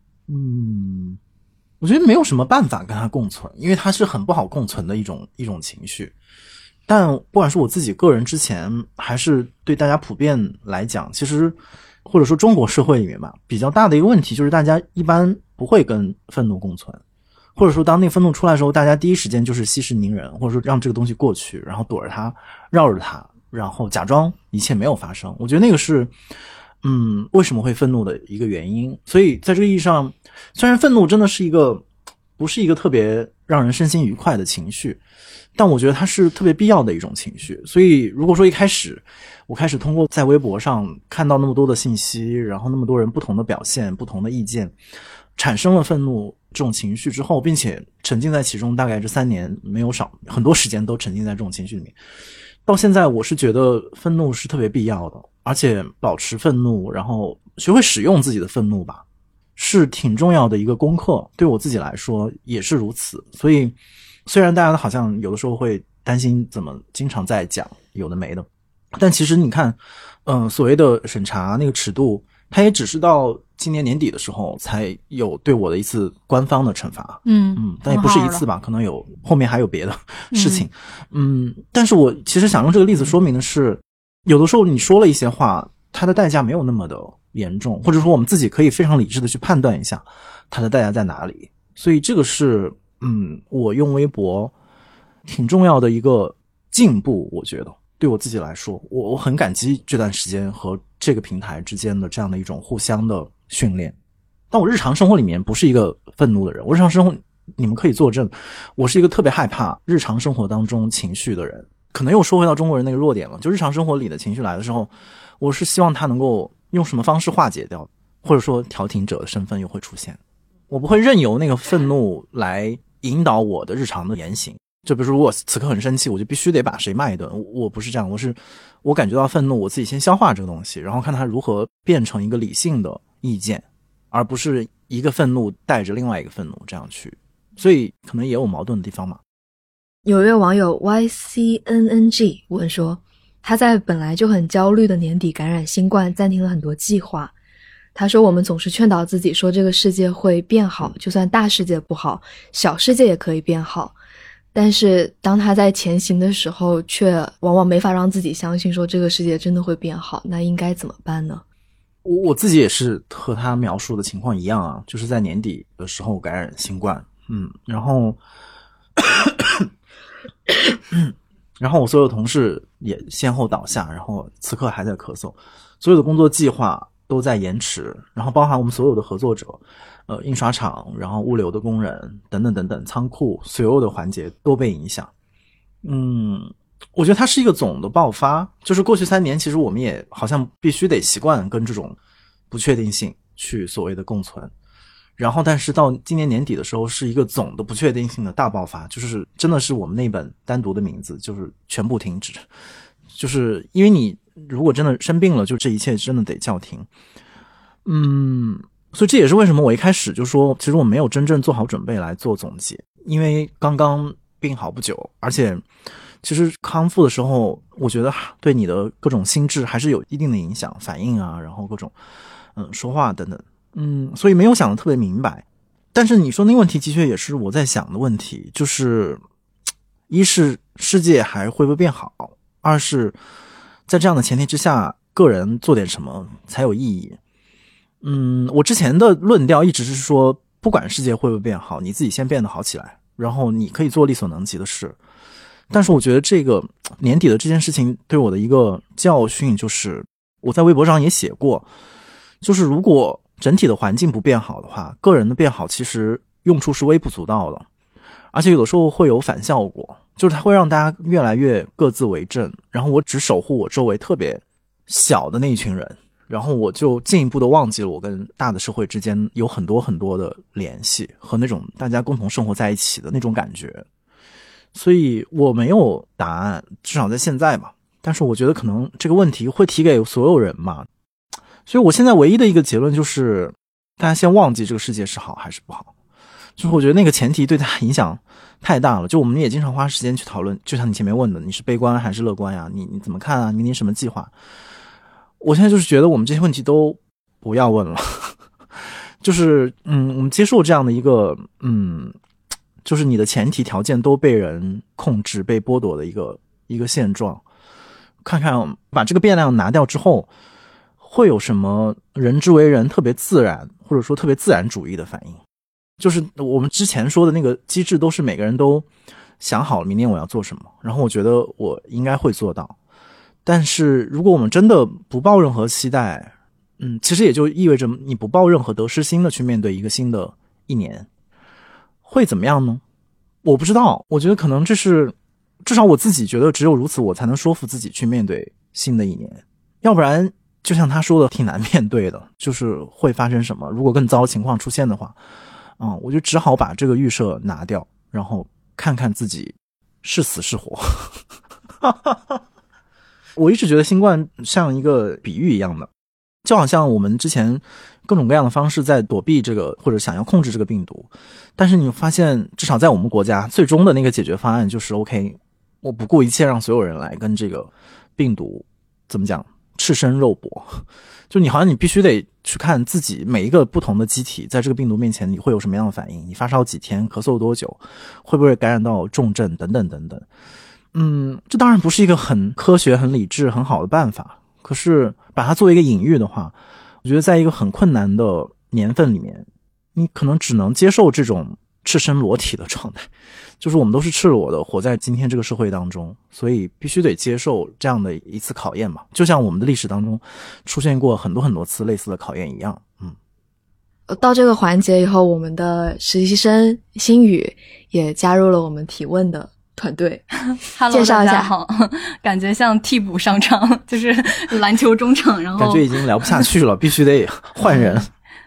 我觉得没有什么办法跟他共存，因为他是很不好共存的一种情绪。但不管是我自己个人之前，还是对大家普遍来讲，其实或者说中国社会里面吧，比较大的一个问题就是大家一般不会跟愤怒共存，或者说当那个愤怒出来的时候，大家第一时间就是息事宁人，或者说让这个东西过去，然后躲着它，绕着它，然后假装一切没有发生。我觉得那个是为什么会愤怒的一个原因。所以在这个意义上，虽然愤怒真的是不是一个特别让人身心愉快的情绪，但我觉得它是特别必要的一种情绪。所以如果说一开始我开始通过在微博上看到那么多的信息，然后那么多人不同的表现、不同的意见，产生了愤怒这种情绪之后，并且沉浸在其中，大概这3年没有少，很多时间都沉浸在这种情绪里面，到现在我是觉得愤怒是特别必要的，而且保持愤怒，然后学会使用自己的愤怒吧，是挺重要的一个功课，对我自己来说也是如此。所以虽然大家好像有的时候会担心怎么经常在讲有的没的，但其实你看所谓的审查那个尺度，它也只是到今年年底的时候才有对我的一次官方的惩罚。但也不是一次吧，可能有后面还有别的事情。但是我其实想用这个例子说明的是，有的时候你说了一些话，它的代价没有那么的严重，或者说我们自己可以非常理智的去判断一下它的代价在哪里。所以这个是我用微博挺重要的一个进步，我觉得对我自己来说，我很感激这段时间和这个平台之间的这样的一种互相的训练。但我日常生活里面不是一个愤怒的人，我日常生活你们可以作证，我是一个特别害怕日常生活当中情绪的人。可能又说回到中国人那个弱点了，就日常生活里的情绪来的时候，我是希望他能够用什么方式化解掉，或者说调停者的身份又会出现。我不会任由那个愤怒来引导我的日常的言行。 就比如说如果此刻很生气，我就必须得把谁骂一顿，我不是这样，我感觉到愤怒，我自己先消化这个东西，然后看它如何变成一个理性的意见，而不是一个愤怒带着另外一个愤怒这样去，所以可能也有矛盾的地方嘛。 有一位网友 YCNNG 问说，他在本来就很焦虑的年底感染新冠，暂停了很多计划。他说我们总是劝导自己说这个世界会变好，就算大世界不好，小世界也可以变好。但是当他在前行的时候，却往往没法让自己相信说这个世界真的会变好，那应该怎么办呢？ 我自己也是和他描述的情况一样啊，就是在年底的时候感染新冠，然后然后我所有同事也先后倒下，然后此刻还在咳嗽，所有的工作计划都在延迟，然后包含我们所有的合作者，印刷厂，然后物流的工人等等等等，仓库所有的环节都被影响。我觉得它是一个总的爆发，就是过去3年其实我们也好像必须得习惯跟这种不确定性去所谓的共存，然后但是到今年年底的时候是一个总的不确定性的大爆发，就是真的是我们那本单独的名字就是全部停止，就是因为你如果真的生病了，就这一切真的得叫停。所以这也是为什么我一开始就说其实我没有真正做好准备来做总结，因为刚刚病好不久，而且其实康复的时候我觉得对你的各种心智还是有一定的影响，反应啊，然后各种说话等等，所以没有想得特别明白。但是你说那个问题的确也是我在想的问题，就是一是世界还会不会变好，二是在这样的前提之下个人做点什么才有意义。我之前的论调一直是说不管世界会不会变好，你自己先变得好起来，然后你可以做力所能及的事。但是我觉得这个年底的这件事情对我的一个教训就是我在微博上也写过，就是如果整体的环境不变好的话，个人的变好其实用处是微不足道的，而且有的时候会有反效果，就是它会让大家越来越各自为政，然后我只守护我周围特别小的那一群人，然后我就进一步的忘记了我跟大的社会之间有很多很多的联系和那种大家共同生活在一起的那种感觉。所以我没有答案，至少在现在吧，但是我觉得可能这个问题会提给所有人嘛。所以我现在唯一的一个结论就是大家先忘记这个世界是好还是不好，就是我觉得那个前提对大家影响太大了。就我们也经常花时间去讨论，就像你前面问的，你是悲观还是乐观呀，你怎么看啊，明年什么计划。我现在就是觉得我们这些问题都不要问了就是我们接受这样的一个就是你的前提条件都被人控制被剥夺的一个现状，看看把这个变量拿掉之后会有什么人之为人特别自然或者说特别自然主义的反应。就是我们之前说的那个机制都是每个人都想好了明年我要做什么，然后我觉得我应该会做到。但是如果我们真的不抱任何期待，其实也就意味着你不抱任何得失心的去面对一个新的一年，会怎么样呢？我不知道，我觉得可能这是至少我自己觉得只有如此我才能说服自己去面对新的一年，要不然就像他说的挺难面对的，就是会发生什么，如果更糟的情况出现的话，我就只好把这个预设拿掉，然后看看自己是死是活我一直觉得新冠像一个比喻一样的，就好像我们之前各种各样的方式在躲避这个或者想要控制这个病毒，但是你发现至少在我们国家最终的那个解决方案就是 OK， 我不顾一切让所有人来跟这个病毒怎么讲赤身肉搏，就你好像你必须得去看自己每一个不同的机体在这个病毒面前你会有什么样的反应，你发烧几天，咳嗽多久，会不会感染到重症等等等等。这当然不是一个很科学很理智很好的办法，可是把它作为一个隐喻的话，我觉得在一个很困难的年份里面，你可能只能接受这种赤身裸体的状态，就是我们都是赤裸的活在今天这个社会当中，所以必须得接受这样的一次考验嘛，就像我们的历史当中出现过很多很多次类似的考验一样。 到这个环节以后，我们的实习生新宇也加入了我们提问的团队 Hello， 介绍一下。 大家好，感觉像替补上场，就是篮球中场，然后感觉已经聊不下去了必须得换人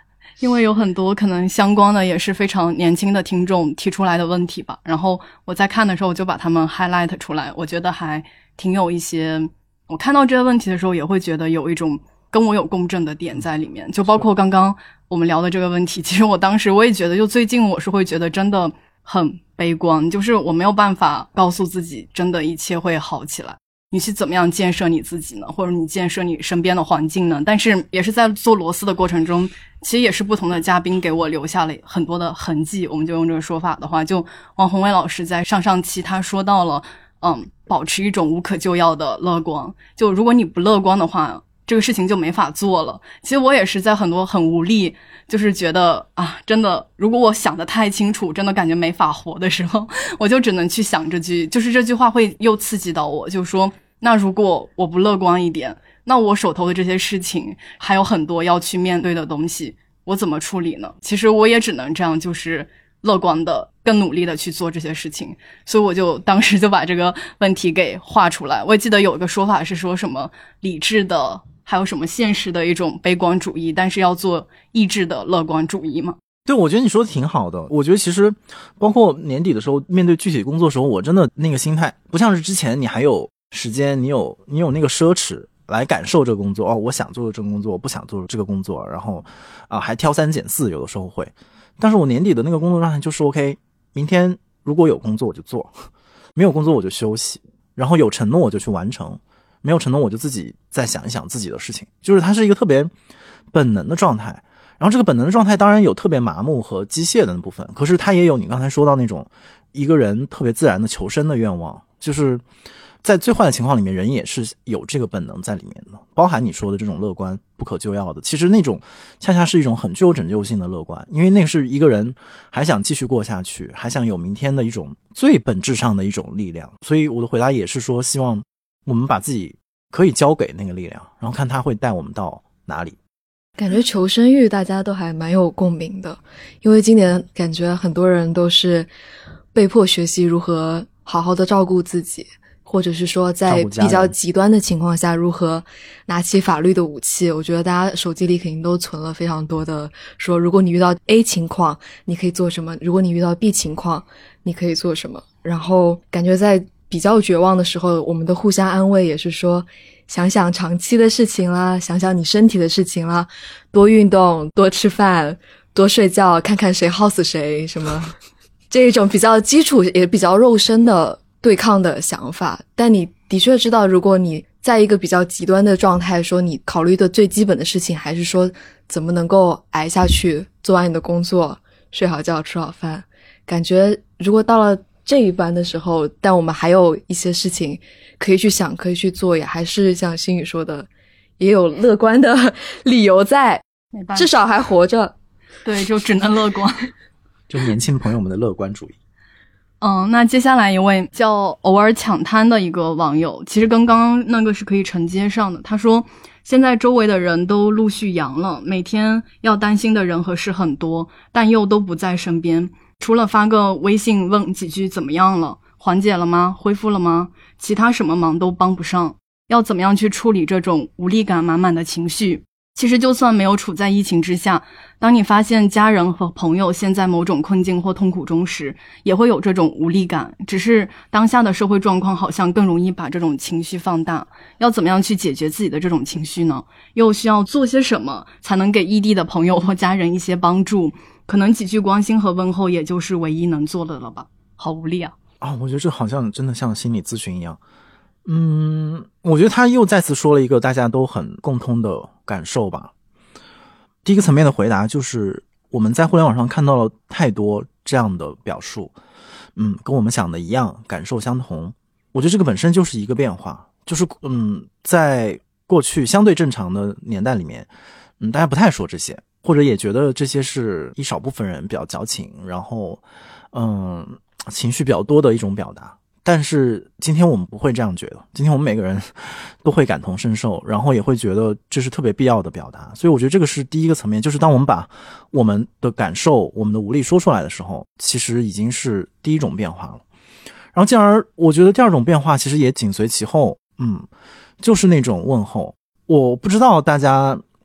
因为有很多可能相关的也是非常年轻的听众提出来的问题吧，然后我在看的时候就把他们 highlight 出来，我觉得还挺有一些，我看到这些问题的时候也会觉得有一种跟我有共振的点在里面，就包括刚刚我们聊的这个问题，其实我当时我也觉得，就最近我是会觉得真的很悲观，就是我没有办法告诉自己真的一切会好起来，你是怎么样建设你自己呢，或者你建设你身边的环境呢？但是也是在做螺丝的过程中，其实也是不同的嘉宾给我留下了很多的痕迹，我们就用这个说法的话，就王宏伟老师在上期他说到了保持一种无可救药的乐观，就如果你不乐观的话，这个事情就没法做了。其实我也是在很多很无力，就是觉得啊，真的如果我想得太清楚，真的感觉没法活的时候，我就只能去想这句话会又刺激到我，就说那如果我不乐观一点，那我手头的这些事情还有很多要去面对的东西，我怎么处理呢？其实我也只能这样，就是乐观的更努力的去做这些事情。所以我就当时就把这个问题给画出来。我也记得有一个说法是说什么理智的还有什么现实的一种悲观主义，但是要做意志的乐观主义嘛。 对，我觉得你说的挺好的。我觉得其实包括年底的时候面对具体工作的时候，我真的那个心态不像是之前你还有时间，你有那个奢侈来感受这个工作，哦，我想做这个工作，我不想做这个工作，然后还挑三拣四，有的时候会。但是我年底的那个工作状态就是 OK， 明天如果有工作我就做，没有工作我就休息，然后有承诺我就去完成，没有承诺我就自己再想一想自己的事情，就是它是一个特别本能的状态。然后这个本能的状态当然有特别麻木和机械的那部分，可是它也有你刚才说到那种一个人特别自然的求生的愿望，就是在最坏的情况里面人也是有这个本能在里面的，包含你说的这种乐观不可救药的，其实那种恰恰是一种很具有拯救性的乐观，因为那个是一个人还想继续过下去，还想有明天的一种最本质上的一种力量。所以我的回答也是说，希望我们把自己可以交给那个力量，然后看它会带我们到哪里。 感觉求生欲大家都还蛮有共鸣的，因为今年感觉很多人都是被迫学习如何好好的照顾自己，或者是说在比较极端的情况下如何拿起法律的武器。我觉得大家手机里肯定都存了非常多的说，如果你遇到 A 情况你可以做什么，如果你遇到 B 情况你可以做什么。然后感觉在比较绝望的时候，我们的互相安慰也是说，想想长期的事情啦，想想你身体的事情啦，多运动，多吃饭，多睡觉，看看谁耗死谁什么这一种比较基础也比较肉身的对抗的想法。但你的确知道，如果你在一个比较极端的状态，说你考虑的最基本的事情还是说怎么能够挨下去，做完你的工作，睡好觉，吃好饭。感觉如果到了这一班的时候，但我们还有一些事情可以去想，可以去做，也还是像星宇说的，也有乐观的理由在，至少还活着。 对，就只能乐观。 就年轻朋友们的乐观主义。 那接下来一位叫偶尔抢滩的一个网友，其实跟刚刚那个是可以承接上的。他说，现在周围的人都陆续阳了，每天要担心的人和事很多，但又都不在身边，除了发个微信问几句怎么样了，缓解了吗，恢复了吗，其他什么忙都帮不上。要怎么样去处理这种无力感满满的情绪？其实就算没有处在疫情之下，当你发现家人和朋友陷在某种困境或痛苦中时，也会有这种无力感，只是当下的社会状况好像更容易把这种情绪放大。要怎么样去解决自己的这种情绪呢？又需要做些什么才能给异地的朋友或家人一些帮助？可能几句关心和问候也就是唯一能做的了吧。好无力啊。 我觉得这好像真的像心理咨询一样。我觉得他又再次说了一个大家都很共通的感受吧。第一个层面的回答就是我们在互联网上看到了太多这样的表述，跟我们想的一样，感受相同。我觉得这个本身就是一个变化，就是在过去相对正常的年代里面，大家不太说这些，或者也觉得这些是一少部分人比较矫情，然后情绪比较多的一种表达。但是今天我们不会这样觉得，今天我们每个人都会感同身受，然后也会觉得这是特别必要的表达。所以我觉得这个是第一个层面，就是当我们把我们的感受，我们的无力说出来的时候，其实已经是第一种变化了。然后进而我觉得第二种变化其实也紧随其后，就是那种问候。我不知道大家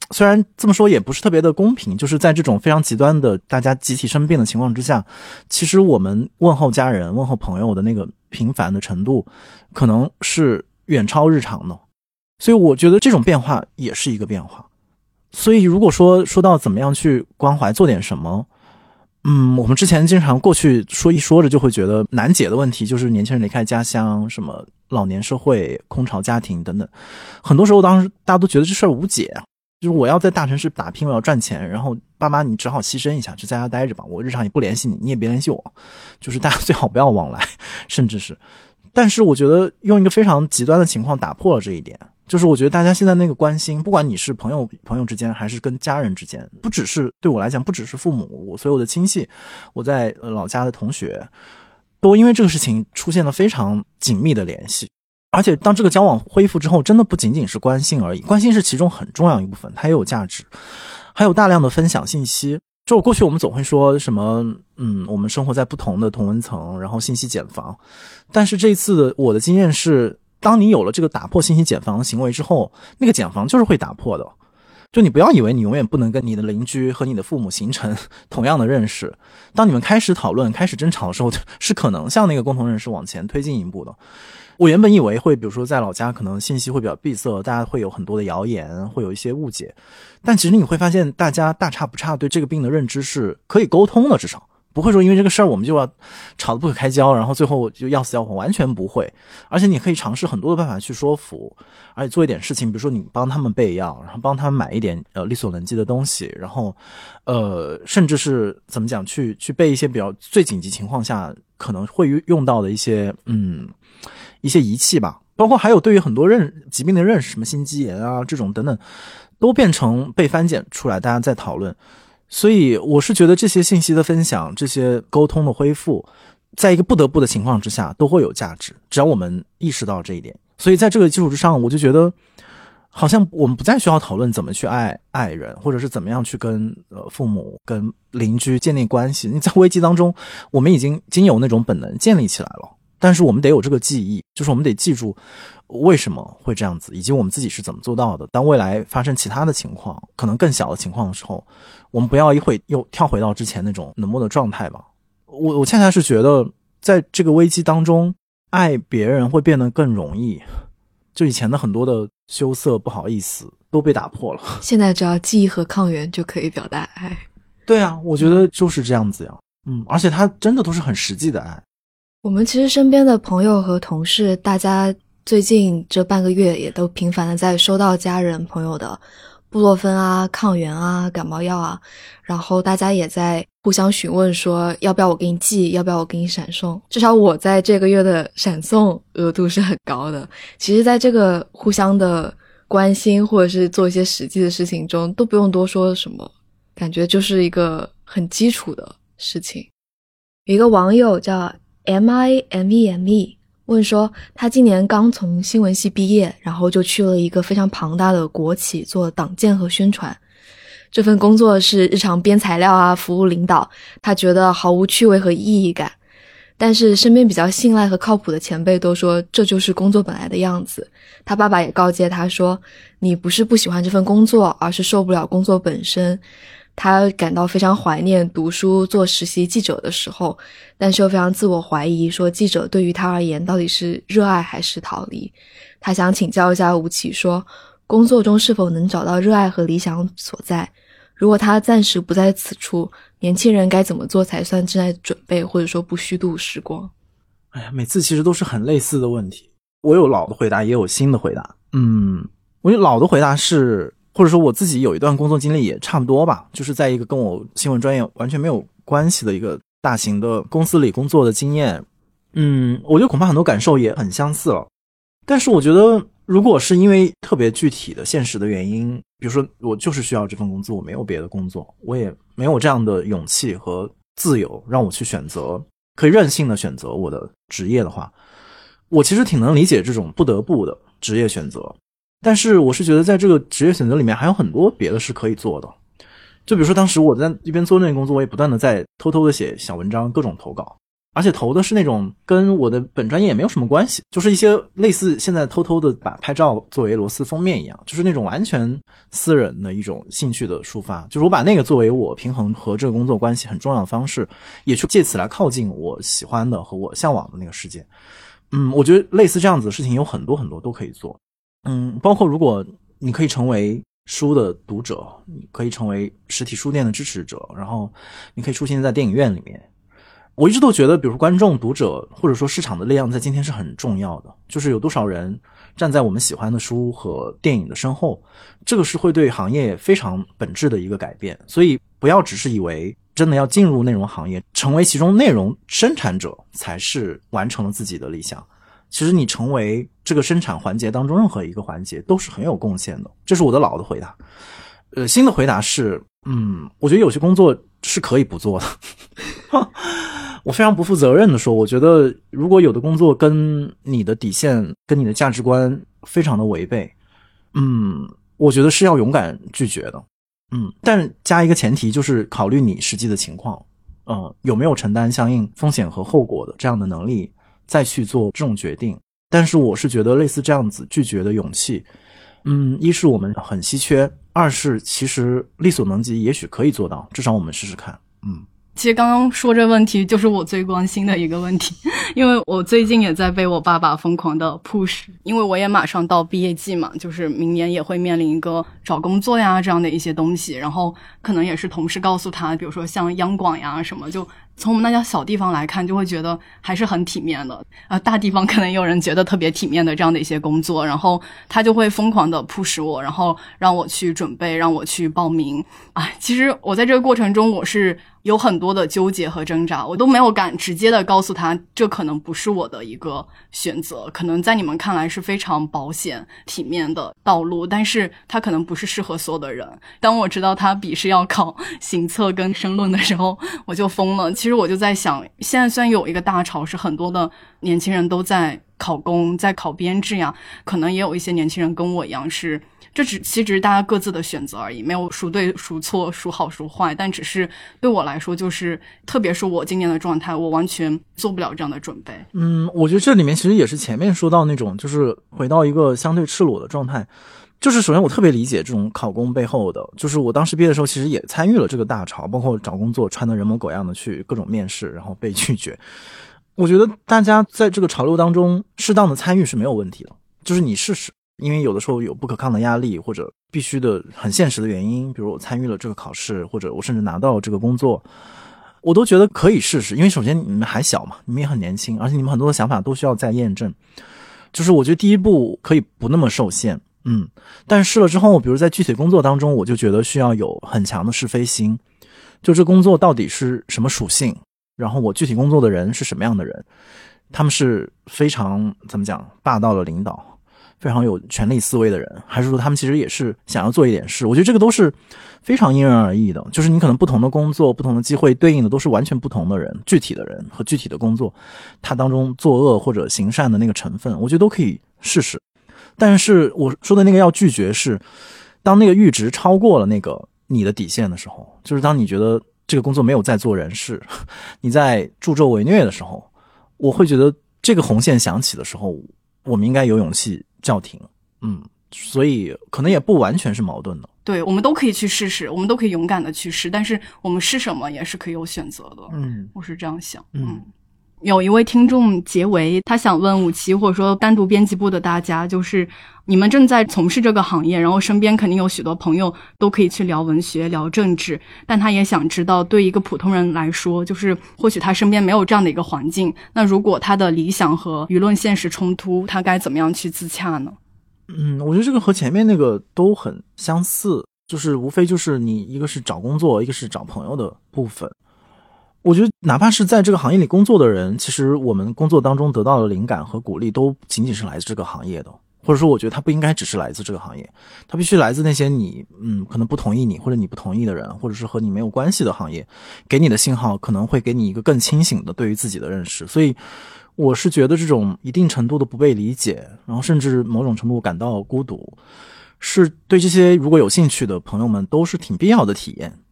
虽然这么说也不是特别的公平，就是在这种非常极端的大家集体生病的情况之下，其实我们问候家人问候朋友的那个频繁的程度可能是远超日常的，所以我觉得这种变化也是一个变化。所以如果说到怎么样去关怀做点什么，我们之前经常过去说着就会觉得难解的问题，就是年轻人离开家乡，什么老年社会、空巢家庭等等，很多时候当时大家都觉得这事儿无解，就是我要在大城市打拼，我要赚钱，然后爸妈你只好牺牲一下，就在家待着吧，我日常也不联系你，你也别联系我，就是大家最好不要往来，甚至是，但是我觉得用一个非常极端的情况打破了这一点，就是我觉得大家现在那个关心，不管你是朋友之间还是跟家人之间，不只是对我来讲，不只是父母，我所有的亲戚，我在老家的同学，都因为这个事情出现了非常紧密的联系。而且当这个交往恢复之后，真的不仅仅是关心而已，关心是其中很重要一部分，它也有价值，还有大量的分享信息。就过去我们总会说什么我们生活在不同的同温层，然后信息茧房，但是这次的我的经验是，当你有了这个打破信息茧房的行为之后，那个茧房就是会打破的。就你不要以为你永远不能跟你的邻居和你的父母形成同样的认识，当你们开始讨论开始争吵的时候，是可能向那个共同认识往前推进一步的。我原本以为会比如说在老家可能信息会比较闭塞，大家会有很多的谣言，会有一些误解，但其实你会发现大家大差不差对这个病的认知是可以沟通的，至少不会说因为这个事儿我们就要吵得不可开交，然后最后就要死要活，完全不会。而且你可以尝试很多的办法去说服，而且做一点事情，比如说你帮他们备药，然后帮他们买一点力所能及的东西，然后甚至是怎么讲去备一些比较最紧急情况下可能会用到的一些仪器吧，包括还有对于很多疾病的认识，什么心肌炎啊这种等等，都变成被翻检出来，大家在讨论。所以我是觉得这些信息的分享，这些沟通的恢复，在一个不得不的情况之下都会有价值，只要我们意识到这一点。所以在这个基础之上，我就觉得好像我们不再需要讨论怎么去爱人，或者是怎么样去跟父母跟邻居建立关系。你在危机当中我们已经有那种本能建立起来了，但是我们得有这个记忆，就是我们得记住为什么会这样子，以及我们自己是怎么做到的。当未来发生其他的情况，可能更小的情况的时候，我们不要一会又跳回到之前那种冷漠的状态吧。我恰恰是觉得在这个危机当中，爱别人会变得更容易，就以前的很多的羞涩不好意思都被打破了。 现在只要记忆和抗原就可以表达爱。 对啊，我觉得就是这样子呀。而且它真的都是很实际的爱。 我们其实身边的朋友和同事，大家最近这半个月也都频繁的在收到家人朋友的布洛芬啊、抗原啊、感冒药啊，然后大家也在互相询问说要不要我给你寄，要不要我给你闪送。至少我在这个月的闪送额度是很高的。其实在这个互相的关心或者是做一些实际的事情中，都不用多说什么，感觉就是一个很基础的事情。有一个网友叫MIMEME 问说，他今年刚从新闻系毕业，然后就去了一个非常庞大的国企做党建和宣传。这份工作是日常编材料啊，服务领导，他觉得毫无趣味和意义感。但是身边比较信赖和靠谱的前辈都说这就是工作本来的样子。他爸爸也告诫他说，你不是不喜欢这份工作，而是受不了工作本身。他感到非常怀念读书做实习记者的时候，但是又非常自我怀疑，说记者对于他而言到底是热爱还是逃离。他想请教一下吴奇，说工作中是否能找到热爱和理想所在？如果他暂时不在此处，年轻人该怎么做才算正在准备，或者说不虚度时光？ 哎呀，每次其实都是很类似的问题。我有老的回答，也有新的回答。我觉得老的回答是，或者说我自己有一段工作经历也差不多吧，就是在一个跟我新闻专业完全没有关系的一个大型的公司里工作的经验。我觉得恐怕很多感受也很相似了。但是我觉得如果是因为特别具体的现实的原因，比如说我就是需要这份工作，我没有别的工作，我也没有这样的勇气和自由让我去选择，可以任性的选择我的职业的话，我其实挺能理解这种不得不的职业选择。但是我是觉得在这个职业选择里面还有很多别的是可以做的。就比如说当时我在一边做那个工作，我也不断的在偷偷的写小文章，各种投稿。 而且投的是那种跟我的本专业也没有什么关系，就是一些类似现在偷偷的把拍照作为螺丝封面一样，就是那种完全私人的一种兴趣的抒发，就是我把那个作为我平衡和这个工作关系很重要的方式，也去借此来靠近我喜欢的和我向往的那个世界。我觉得类似这样子的事情有很多很多都可以做。包括如果你可以成为书的读者，你可以成为实体书店的支持者，然后你可以出现在电影院里面。我一直都觉得比如说观众、读者或者说市场的力量在今天是很重要的，就是有多少人站在我们喜欢的书和电影的身后，这个是会对行业非常本质的一个改变。所以不要只是以为真的要进入内容行业，成为其中内容生产者才是完成了自己的理想。其实你成为这个生产环节当中任何一个环节都是很有贡献的，这是我的老的回答。新的回答是我觉得有些工作是可以不做的我非常不负责任的说，我觉得如果有的工作跟你的底线跟你的价值观非常的违背，我觉得是要勇敢拒绝的。但加一个前提，就是考虑你实际的情况，有没有承担相应风险和后果的这样的能力，再去做这种决定。但是我是觉得类似这样子拒绝的勇气，一是我们很稀缺，二是其实力所能及，也许可以做到，至少我们试试看。 其实刚刚说这问题就是我最关心的一个问题，因为我最近也在被我爸爸疯狂的 push， 因为我也马上到毕业季嘛，就是明年也会面临一个找工作呀这样的一些东西，然后可能也是同事告诉他，比如说像央广呀什么，就从我们那家小地方来看，就会觉得还是很体面的，大地方可能也有人觉得特别体面的这样的一些工作，然后他就会疯狂的 push 我，然后让我去准备，让我去报名。其实我在这个过程中我是有很多的纠结和挣扎，我都没有敢直接的告诉他这可能不是我的一个选择，可能在你们看来是非常保险体面的道路，但是它可能不是适合所有的人。当我知道他笔试要考行测跟申论的时候，我就疯了。其实我就在想，现在虽然有一个大潮是很多的年轻人都在考公，在考编制呀，可能也有一些年轻人跟我一样是其实只是大家各自的选择而已，没有孰对孰错孰好孰坏，但只是对我来说，就是特别是我今年的状态，我完全做不了这样的准备。 我觉得这里面其实也是前面说到那种就是回到一个相对赤裸的状态，就是首先我特别理解这种考公背后的，就是我当时毕业的时候其实也参与了这个大潮，包括找工作穿得人模狗样的去各种面试，然后被拒绝。我觉得大家在这个潮流当中适当的参与是没有问题的，就是你试试，因为有的时候有不可抗的压力或者必须的很现实的原因，比如我参与了这个考试，或者我甚至拿到了这个工作，我都觉得可以试试。因为首先你们还小嘛，你们也很年轻，而且你们很多的想法都需要再验证，就是我觉得第一步可以不那么受限。但是试了之后，比如在具体工作当中，我就觉得需要有很强的是非心，就这工作到底是什么属性，然后我具体工作的人是什么样的人，他们是非常怎么讲霸道的领导，非常有权力思维的人，还是说他们其实也是想要做一点事。我觉得这个都是非常因人而异的，就是你可能不同的工作不同的机会对应的都是完全不同的人，具体的人和具体的工作，它当中作恶或者行善的那个成分，我觉得都可以试试。但是我说的那个要拒绝是当那个阈值超过了那个你的底线的时候，就是当你觉得这个工作没有在做人事，你在助纣为虐的时候，我会觉得这个红线响起的时候，我们应该有勇气叫停。所以可能也不完全是矛盾的。 对，我们都可以去试试，我们都可以勇敢的去试，但是我们试什么也是可以有选择的。我是这样想。有一位听众结尾，他想问武奇或者说单独编辑部的大家，就是你们正在从事这个行业，然后身边肯定有许多朋友都可以去聊文学聊政治，但他也想知道对一个普通人来说，就是或许他身边没有这样的一个环境，那如果他的理想和舆论现实冲突，他该怎么样去自洽呢？ 我觉得这个和前面那个都很相似，就是无非就是你一个是找工作，一个是找朋友的部分。我觉得哪怕是在这个行业里工作的人，其实我们工作当中得到的灵感和鼓励都仅仅是来自这个行业的，或者说我觉得它不应该只是来自这个行业，它必须来自那些你可能不同意你或者你不同意的人，或者是和你没有关系的行业给你的信号，可能会给你一个更清醒的对于自己的认识。所以我是觉得这种一定程度的不被理解，然后甚至某种程度感到孤独，是对这些如果有兴趣的朋友们都是挺必要的体验。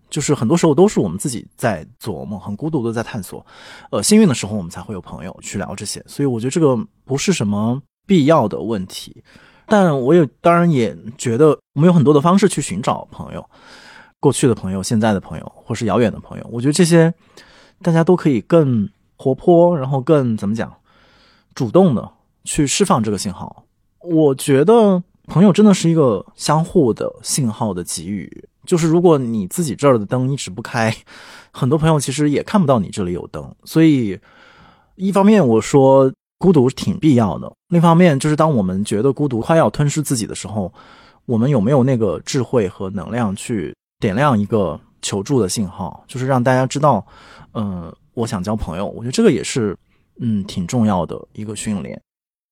就是很多时候都是我们自己在琢磨，很孤独的在探索。幸运的时候我们才会有朋友去聊这些，所以我觉得这个不是什么必要的问题。但我当然也觉得我们有很多的方式去寻找朋友，过去的朋友、现在的朋友，或是遥远的朋友。我觉得这些大家都可以更活泼，然后更怎么讲，主动的去释放这个信号。我觉得朋友真的是一个相互的信号的给予，就是如果你自己这儿的灯一直不开，很多朋友其实也看不到你这里有灯。所以一方面我说孤独挺必要的，另一方面就是当我们觉得孤独快要吞噬自己的时候，我们有没有那个智慧和能量去点亮一个求助的信号，就是让大家知道我想交朋友。我觉得这个也是挺重要的一个训练。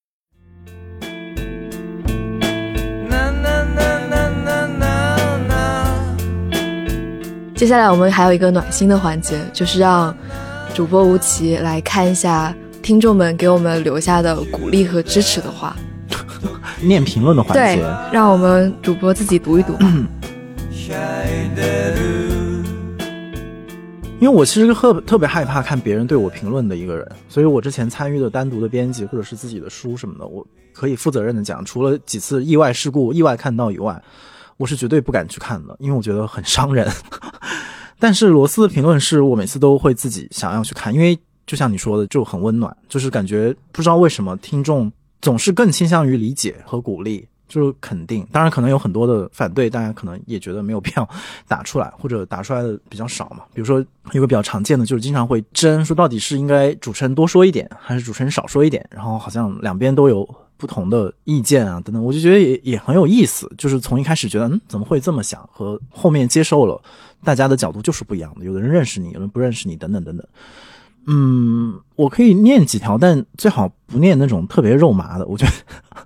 接下来我们还有一个暖心的环节，就是让主播吴奇来看一下听众们给我们留下的鼓励和支持的话。 念评论的环节， 对，让我们主播自己读一读吧。 因为我其实特别害怕看别人对我评论的一个人，所以我之前参与的单独的编辑或者是自己的书什么的，我可以负责任的讲，除了几次意外事故意外看到以外，我是绝对不敢去看的，因为我觉得很伤人。但是罗斯的评论是我每次都会自己想要去看，因为就像你说的就很温暖，就是感觉不知道为什么听众总是更倾向于理解和鼓励，就是肯定。当然可能有很多的反对，大家可能也觉得没有必要打出来，或者打出来的比较少嘛。比如说有个比较常见的就是经常会争说到底是应该主持人多说一点还是主持人少说一点，然后好像两边都有不同的意见啊等等。我就觉得也很有意思，就是从一开始觉得怎么会这么想，和后面接受了大家的角度就是不一样的，有的人认识你，有人不认识你等等等等。我可以念几条，但最好不念那种特别肉麻的，我觉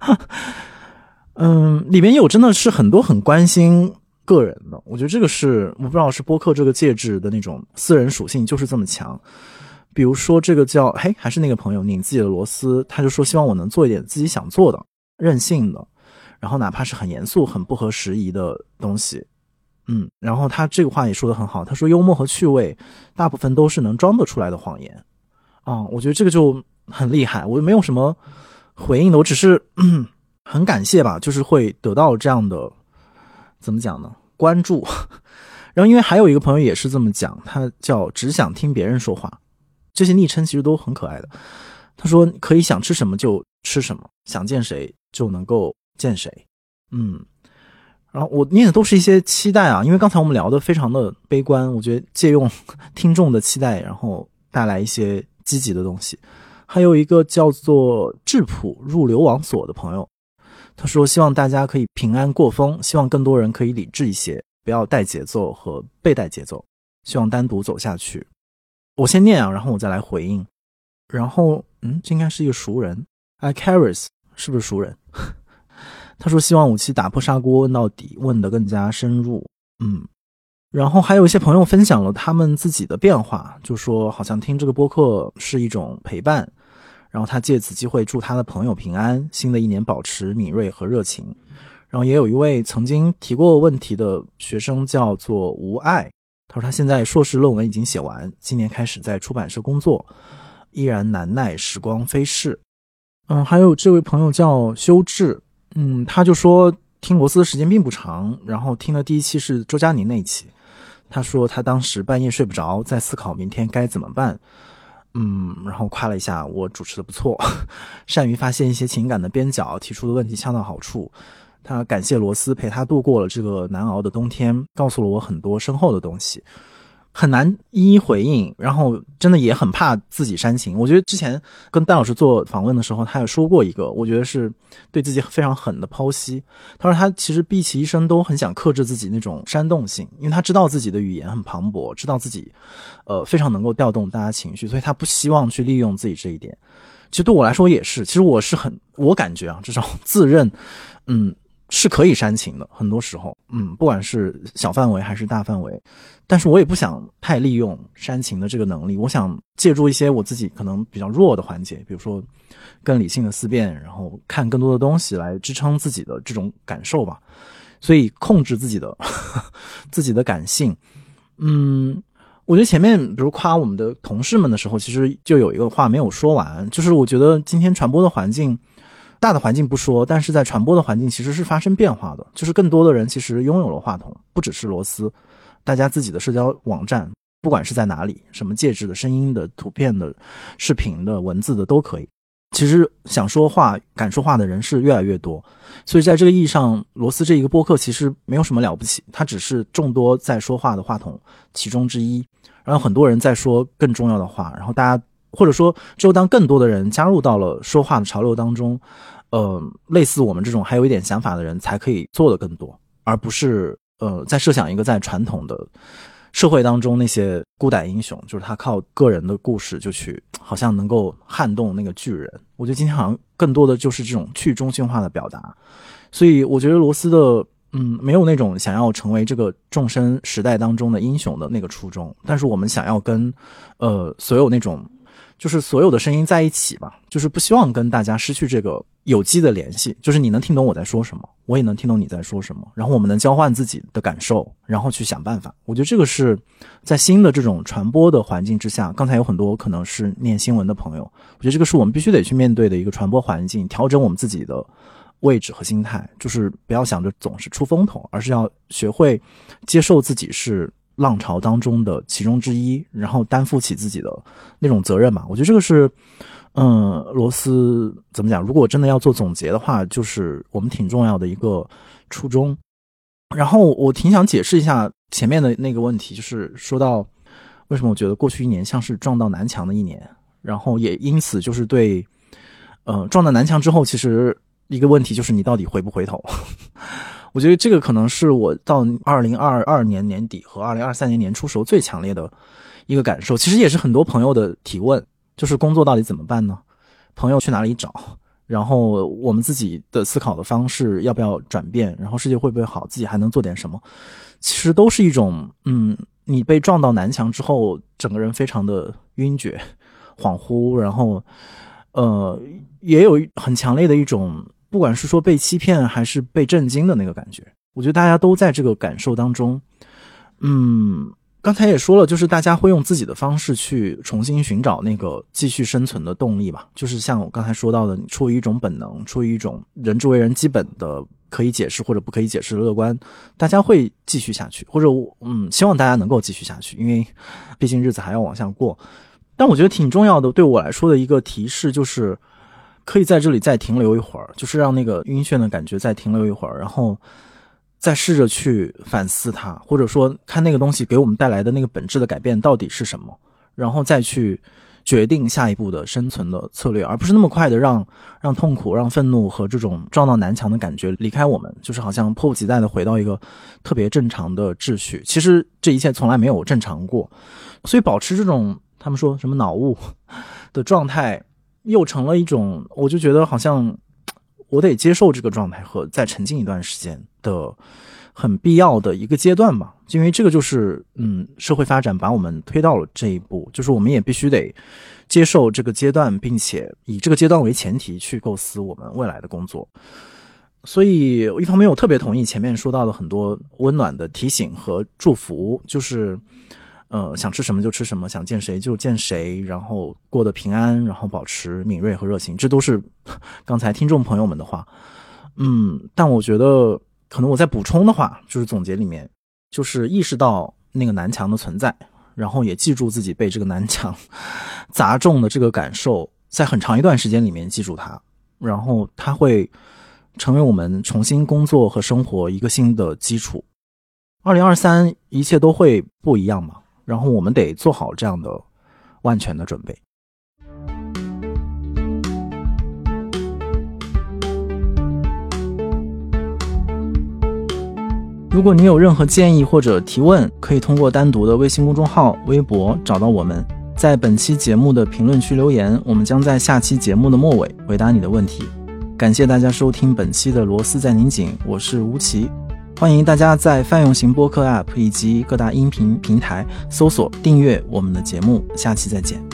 得里面有真的是很多很关心个人的，我觉得这个是我不知道是播客这个介质的那种私人属性就是这么强。比如说这个叫还是那个朋友拧自己的螺丝，他就说希望我能做一点自己想做的任性的，然后哪怕是很严肃很不合时宜的东西。然后他这个话也说得很好，他说幽默和趣味大部分都是能装得出来的谎言。我觉得这个就很厉害，我没有什么回应的，我只是很感谢吧，就是会得到这样的怎么讲呢关注。然后因为还有一个朋友也是这么讲，他叫只想听别人说话，这些昵称其实都很可爱的。他说可以想吃什么就吃什么，想见谁就能够见谁。然后我念的都是一些期待啊，因为刚才我们聊的非常的悲观，我觉得借用听众的期待，然后带来一些积极的东西。还有一个叫做质朴入流亡所的朋友，他说希望大家可以平安过风，希望更多人可以理智一些，不要带节奏和被带节奏，希望单独走下去。我先念啊，然后我再来回应。然后这应该是一个熟人 iCaris 是不是熟人？他说希望武器打破砂锅问到底，问得更加深入。然后还有一些朋友分享了他们自己的变化，就说好像听这个播客是一种陪伴，然后他借此机会祝他的朋友平安，新的一年保持敏锐和热情。然后也有一位曾经提过问题的学生叫做吴爱，他说他现在硕士论文已经写完，今年开始在出版社工作，依然难耐时光飞逝。还有这位朋友叫修志，他就说听罗斯的时间并不长，然后听了第一期是周佳宁那一期，他说他当时半夜睡不着，在思考明天该怎么办。然后夸了一下我主持的不错，善于发现一些情感的边角，提出的问题恰到好处。他感谢罗斯陪他度过了这个难熬的冬天，告诉了我很多深厚的东西，很难一一回应，然后真的也很怕自己煽情。我觉得之前跟戴老师做访问的时候，他有说过一个我觉得是对自己非常狠的剖析。他说他其实毕其一生都很想克制自己那种煽动性，因为他知道自己的语言很磅礴，知道自己非常能够调动大家情绪，所以他不希望去利用自己这一点。其实对我来说也是，其实我感觉啊，至少自认是可以煽情的，很多时候不管是小范围还是大范围，但是我也不想太利用煽情的这个能力，我想借助一些我自己可能比较弱的环节，比如说更理性的思辨，然后看更多的东西来支撑自己的这种感受吧。所以控制自己的自己的感性我觉得前面比如夸我们的同事们的时候，其实就有一个话没有说完，就是我觉得今天传播的环境，大的环境不说，但是在传播的环境其实是发生变化的，就是更多的人其实拥有了话筒，不只是罗斯，大家自己的社交网站，不管是在哪里，什么介质的、声音的、图片的、视频的、文字的都可以。其实想说话、敢说话的人是越来越多，所以在这个意义上，罗斯这一个播客其实没有什么了不起，它只是众多在说话的话筒其中之一。然后很多人在说更重要的话，然后大家或者说只有当更多的人加入到了说话的潮流当中，类似我们这种还有一点想法的人才可以做的更多，而不是再设想一个在传统的社会当中那些孤胆英雄，就是他靠个人的故事就去好像能够撼动那个巨人。我觉得今天好像更多的就是这种去中心化的表达，所以我觉得罗斯的没有那种想要成为这个众生时代当中的英雄的那个初衷，但是我们想要跟所有那种就是所有的声音在一起吧，就是不希望跟大家失去这个有机的联系，就是你能听懂我在说什么，我也能听懂你在说什么，然后我们能交换自己的感受，然后去想办法。我觉得这个是在新的这种传播的环境之下，刚才有很多可能是念新闻的朋友，我觉得这个是我们必须得去面对的一个传播环境，调整我们自己的位置和心态，就是不要想着总是出风头，而是要学会接受自己是浪潮当中的其中之一，然后担负起自己的那种责任嘛。我觉得这个是罗斯怎么讲，如果真的要做总结的话，就是我们挺重要的一个初衷。然后我挺想解释一下前面的那个问题，就是说到为什么我觉得过去一年像是撞到南墙的一年，然后也因此就是对撞到南墙之后，其实一个问题就是你到底回不回头。我觉得这个可能是我到2022年年底和2023年年初时候最强烈的一个感受，其实也是很多朋友的提问，就是工作到底怎么办呢？朋友去哪里找？然后我们自己的思考的方式要不要转变？然后世界会不会好？自己还能做点什么？其实都是一种你被撞到南墙之后，整个人非常的晕厥、恍惚，然后也有很强烈的一种，不管是说被欺骗还是被震惊的那个感觉。我觉得大家都在这个感受当中。刚才也说了，就是大家会用自己的方式去重新寻找那个继续生存的动力吧，就是像我刚才说到的，出于一种本能，出于一种人之为人基本的可以解释或者不可以解释的乐观，大家会继续下去，或者希望大家能够继续下去，因为毕竟日子还要往下过。但我觉得挺重要的，对我来说的一个提示就是可以在这里再停留一会儿，就是让那个晕眩的感觉再停留一会儿，然后再试着去反思它，或者说看那个东西给我们带来的那个本质的改变到底是什么，然后再去决定下一步的生存的策略，而不是那么快的让痛苦、让愤怒和这种撞到南墙的感觉离开我们，就是好像迫不及待的回到一个特别正常的秩序。其实这一切从来没有正常过，所以保持这种他们说什么脑雾的状态，又成了一种，我就觉得好像我得接受这个状态和再沉浸一段时间的很必要的一个阶段吧。因为这个就是社会发展把我们推到了这一步，就是我们也必须得接受这个阶段，并且以这个阶段为前提去构思我们未来的工作。所以一方面我特别同意前面说到的很多温暖的提醒和祝福，就是想吃什么就吃什么，想见谁就见谁，然后过得平安，然后保持敏锐和热情，这都是刚才听众朋友们的话。但我觉得可能我再补充的话，就是总结里面就是意识到那个南墙的存在，然后也记住自己被这个南墙砸中的这个感受，在很长一段时间里面记住它，然后它会成为我们重新工作和生活一个新的基础。2023一切都会不一样嘛，然后我们得做好这样的万全的准备。如果你有任何建议或者提问，可以通过单独的微信公众号、微博找到我们，在本期节目的评论区留言，我们将在下期节目的末尾回答你的问题。感谢大家收听本期的螺丝在拧紧，我是吴奇。欢迎大家在泛用型播客 App 以及各大音频平台搜索订阅我们的节目，下期再见。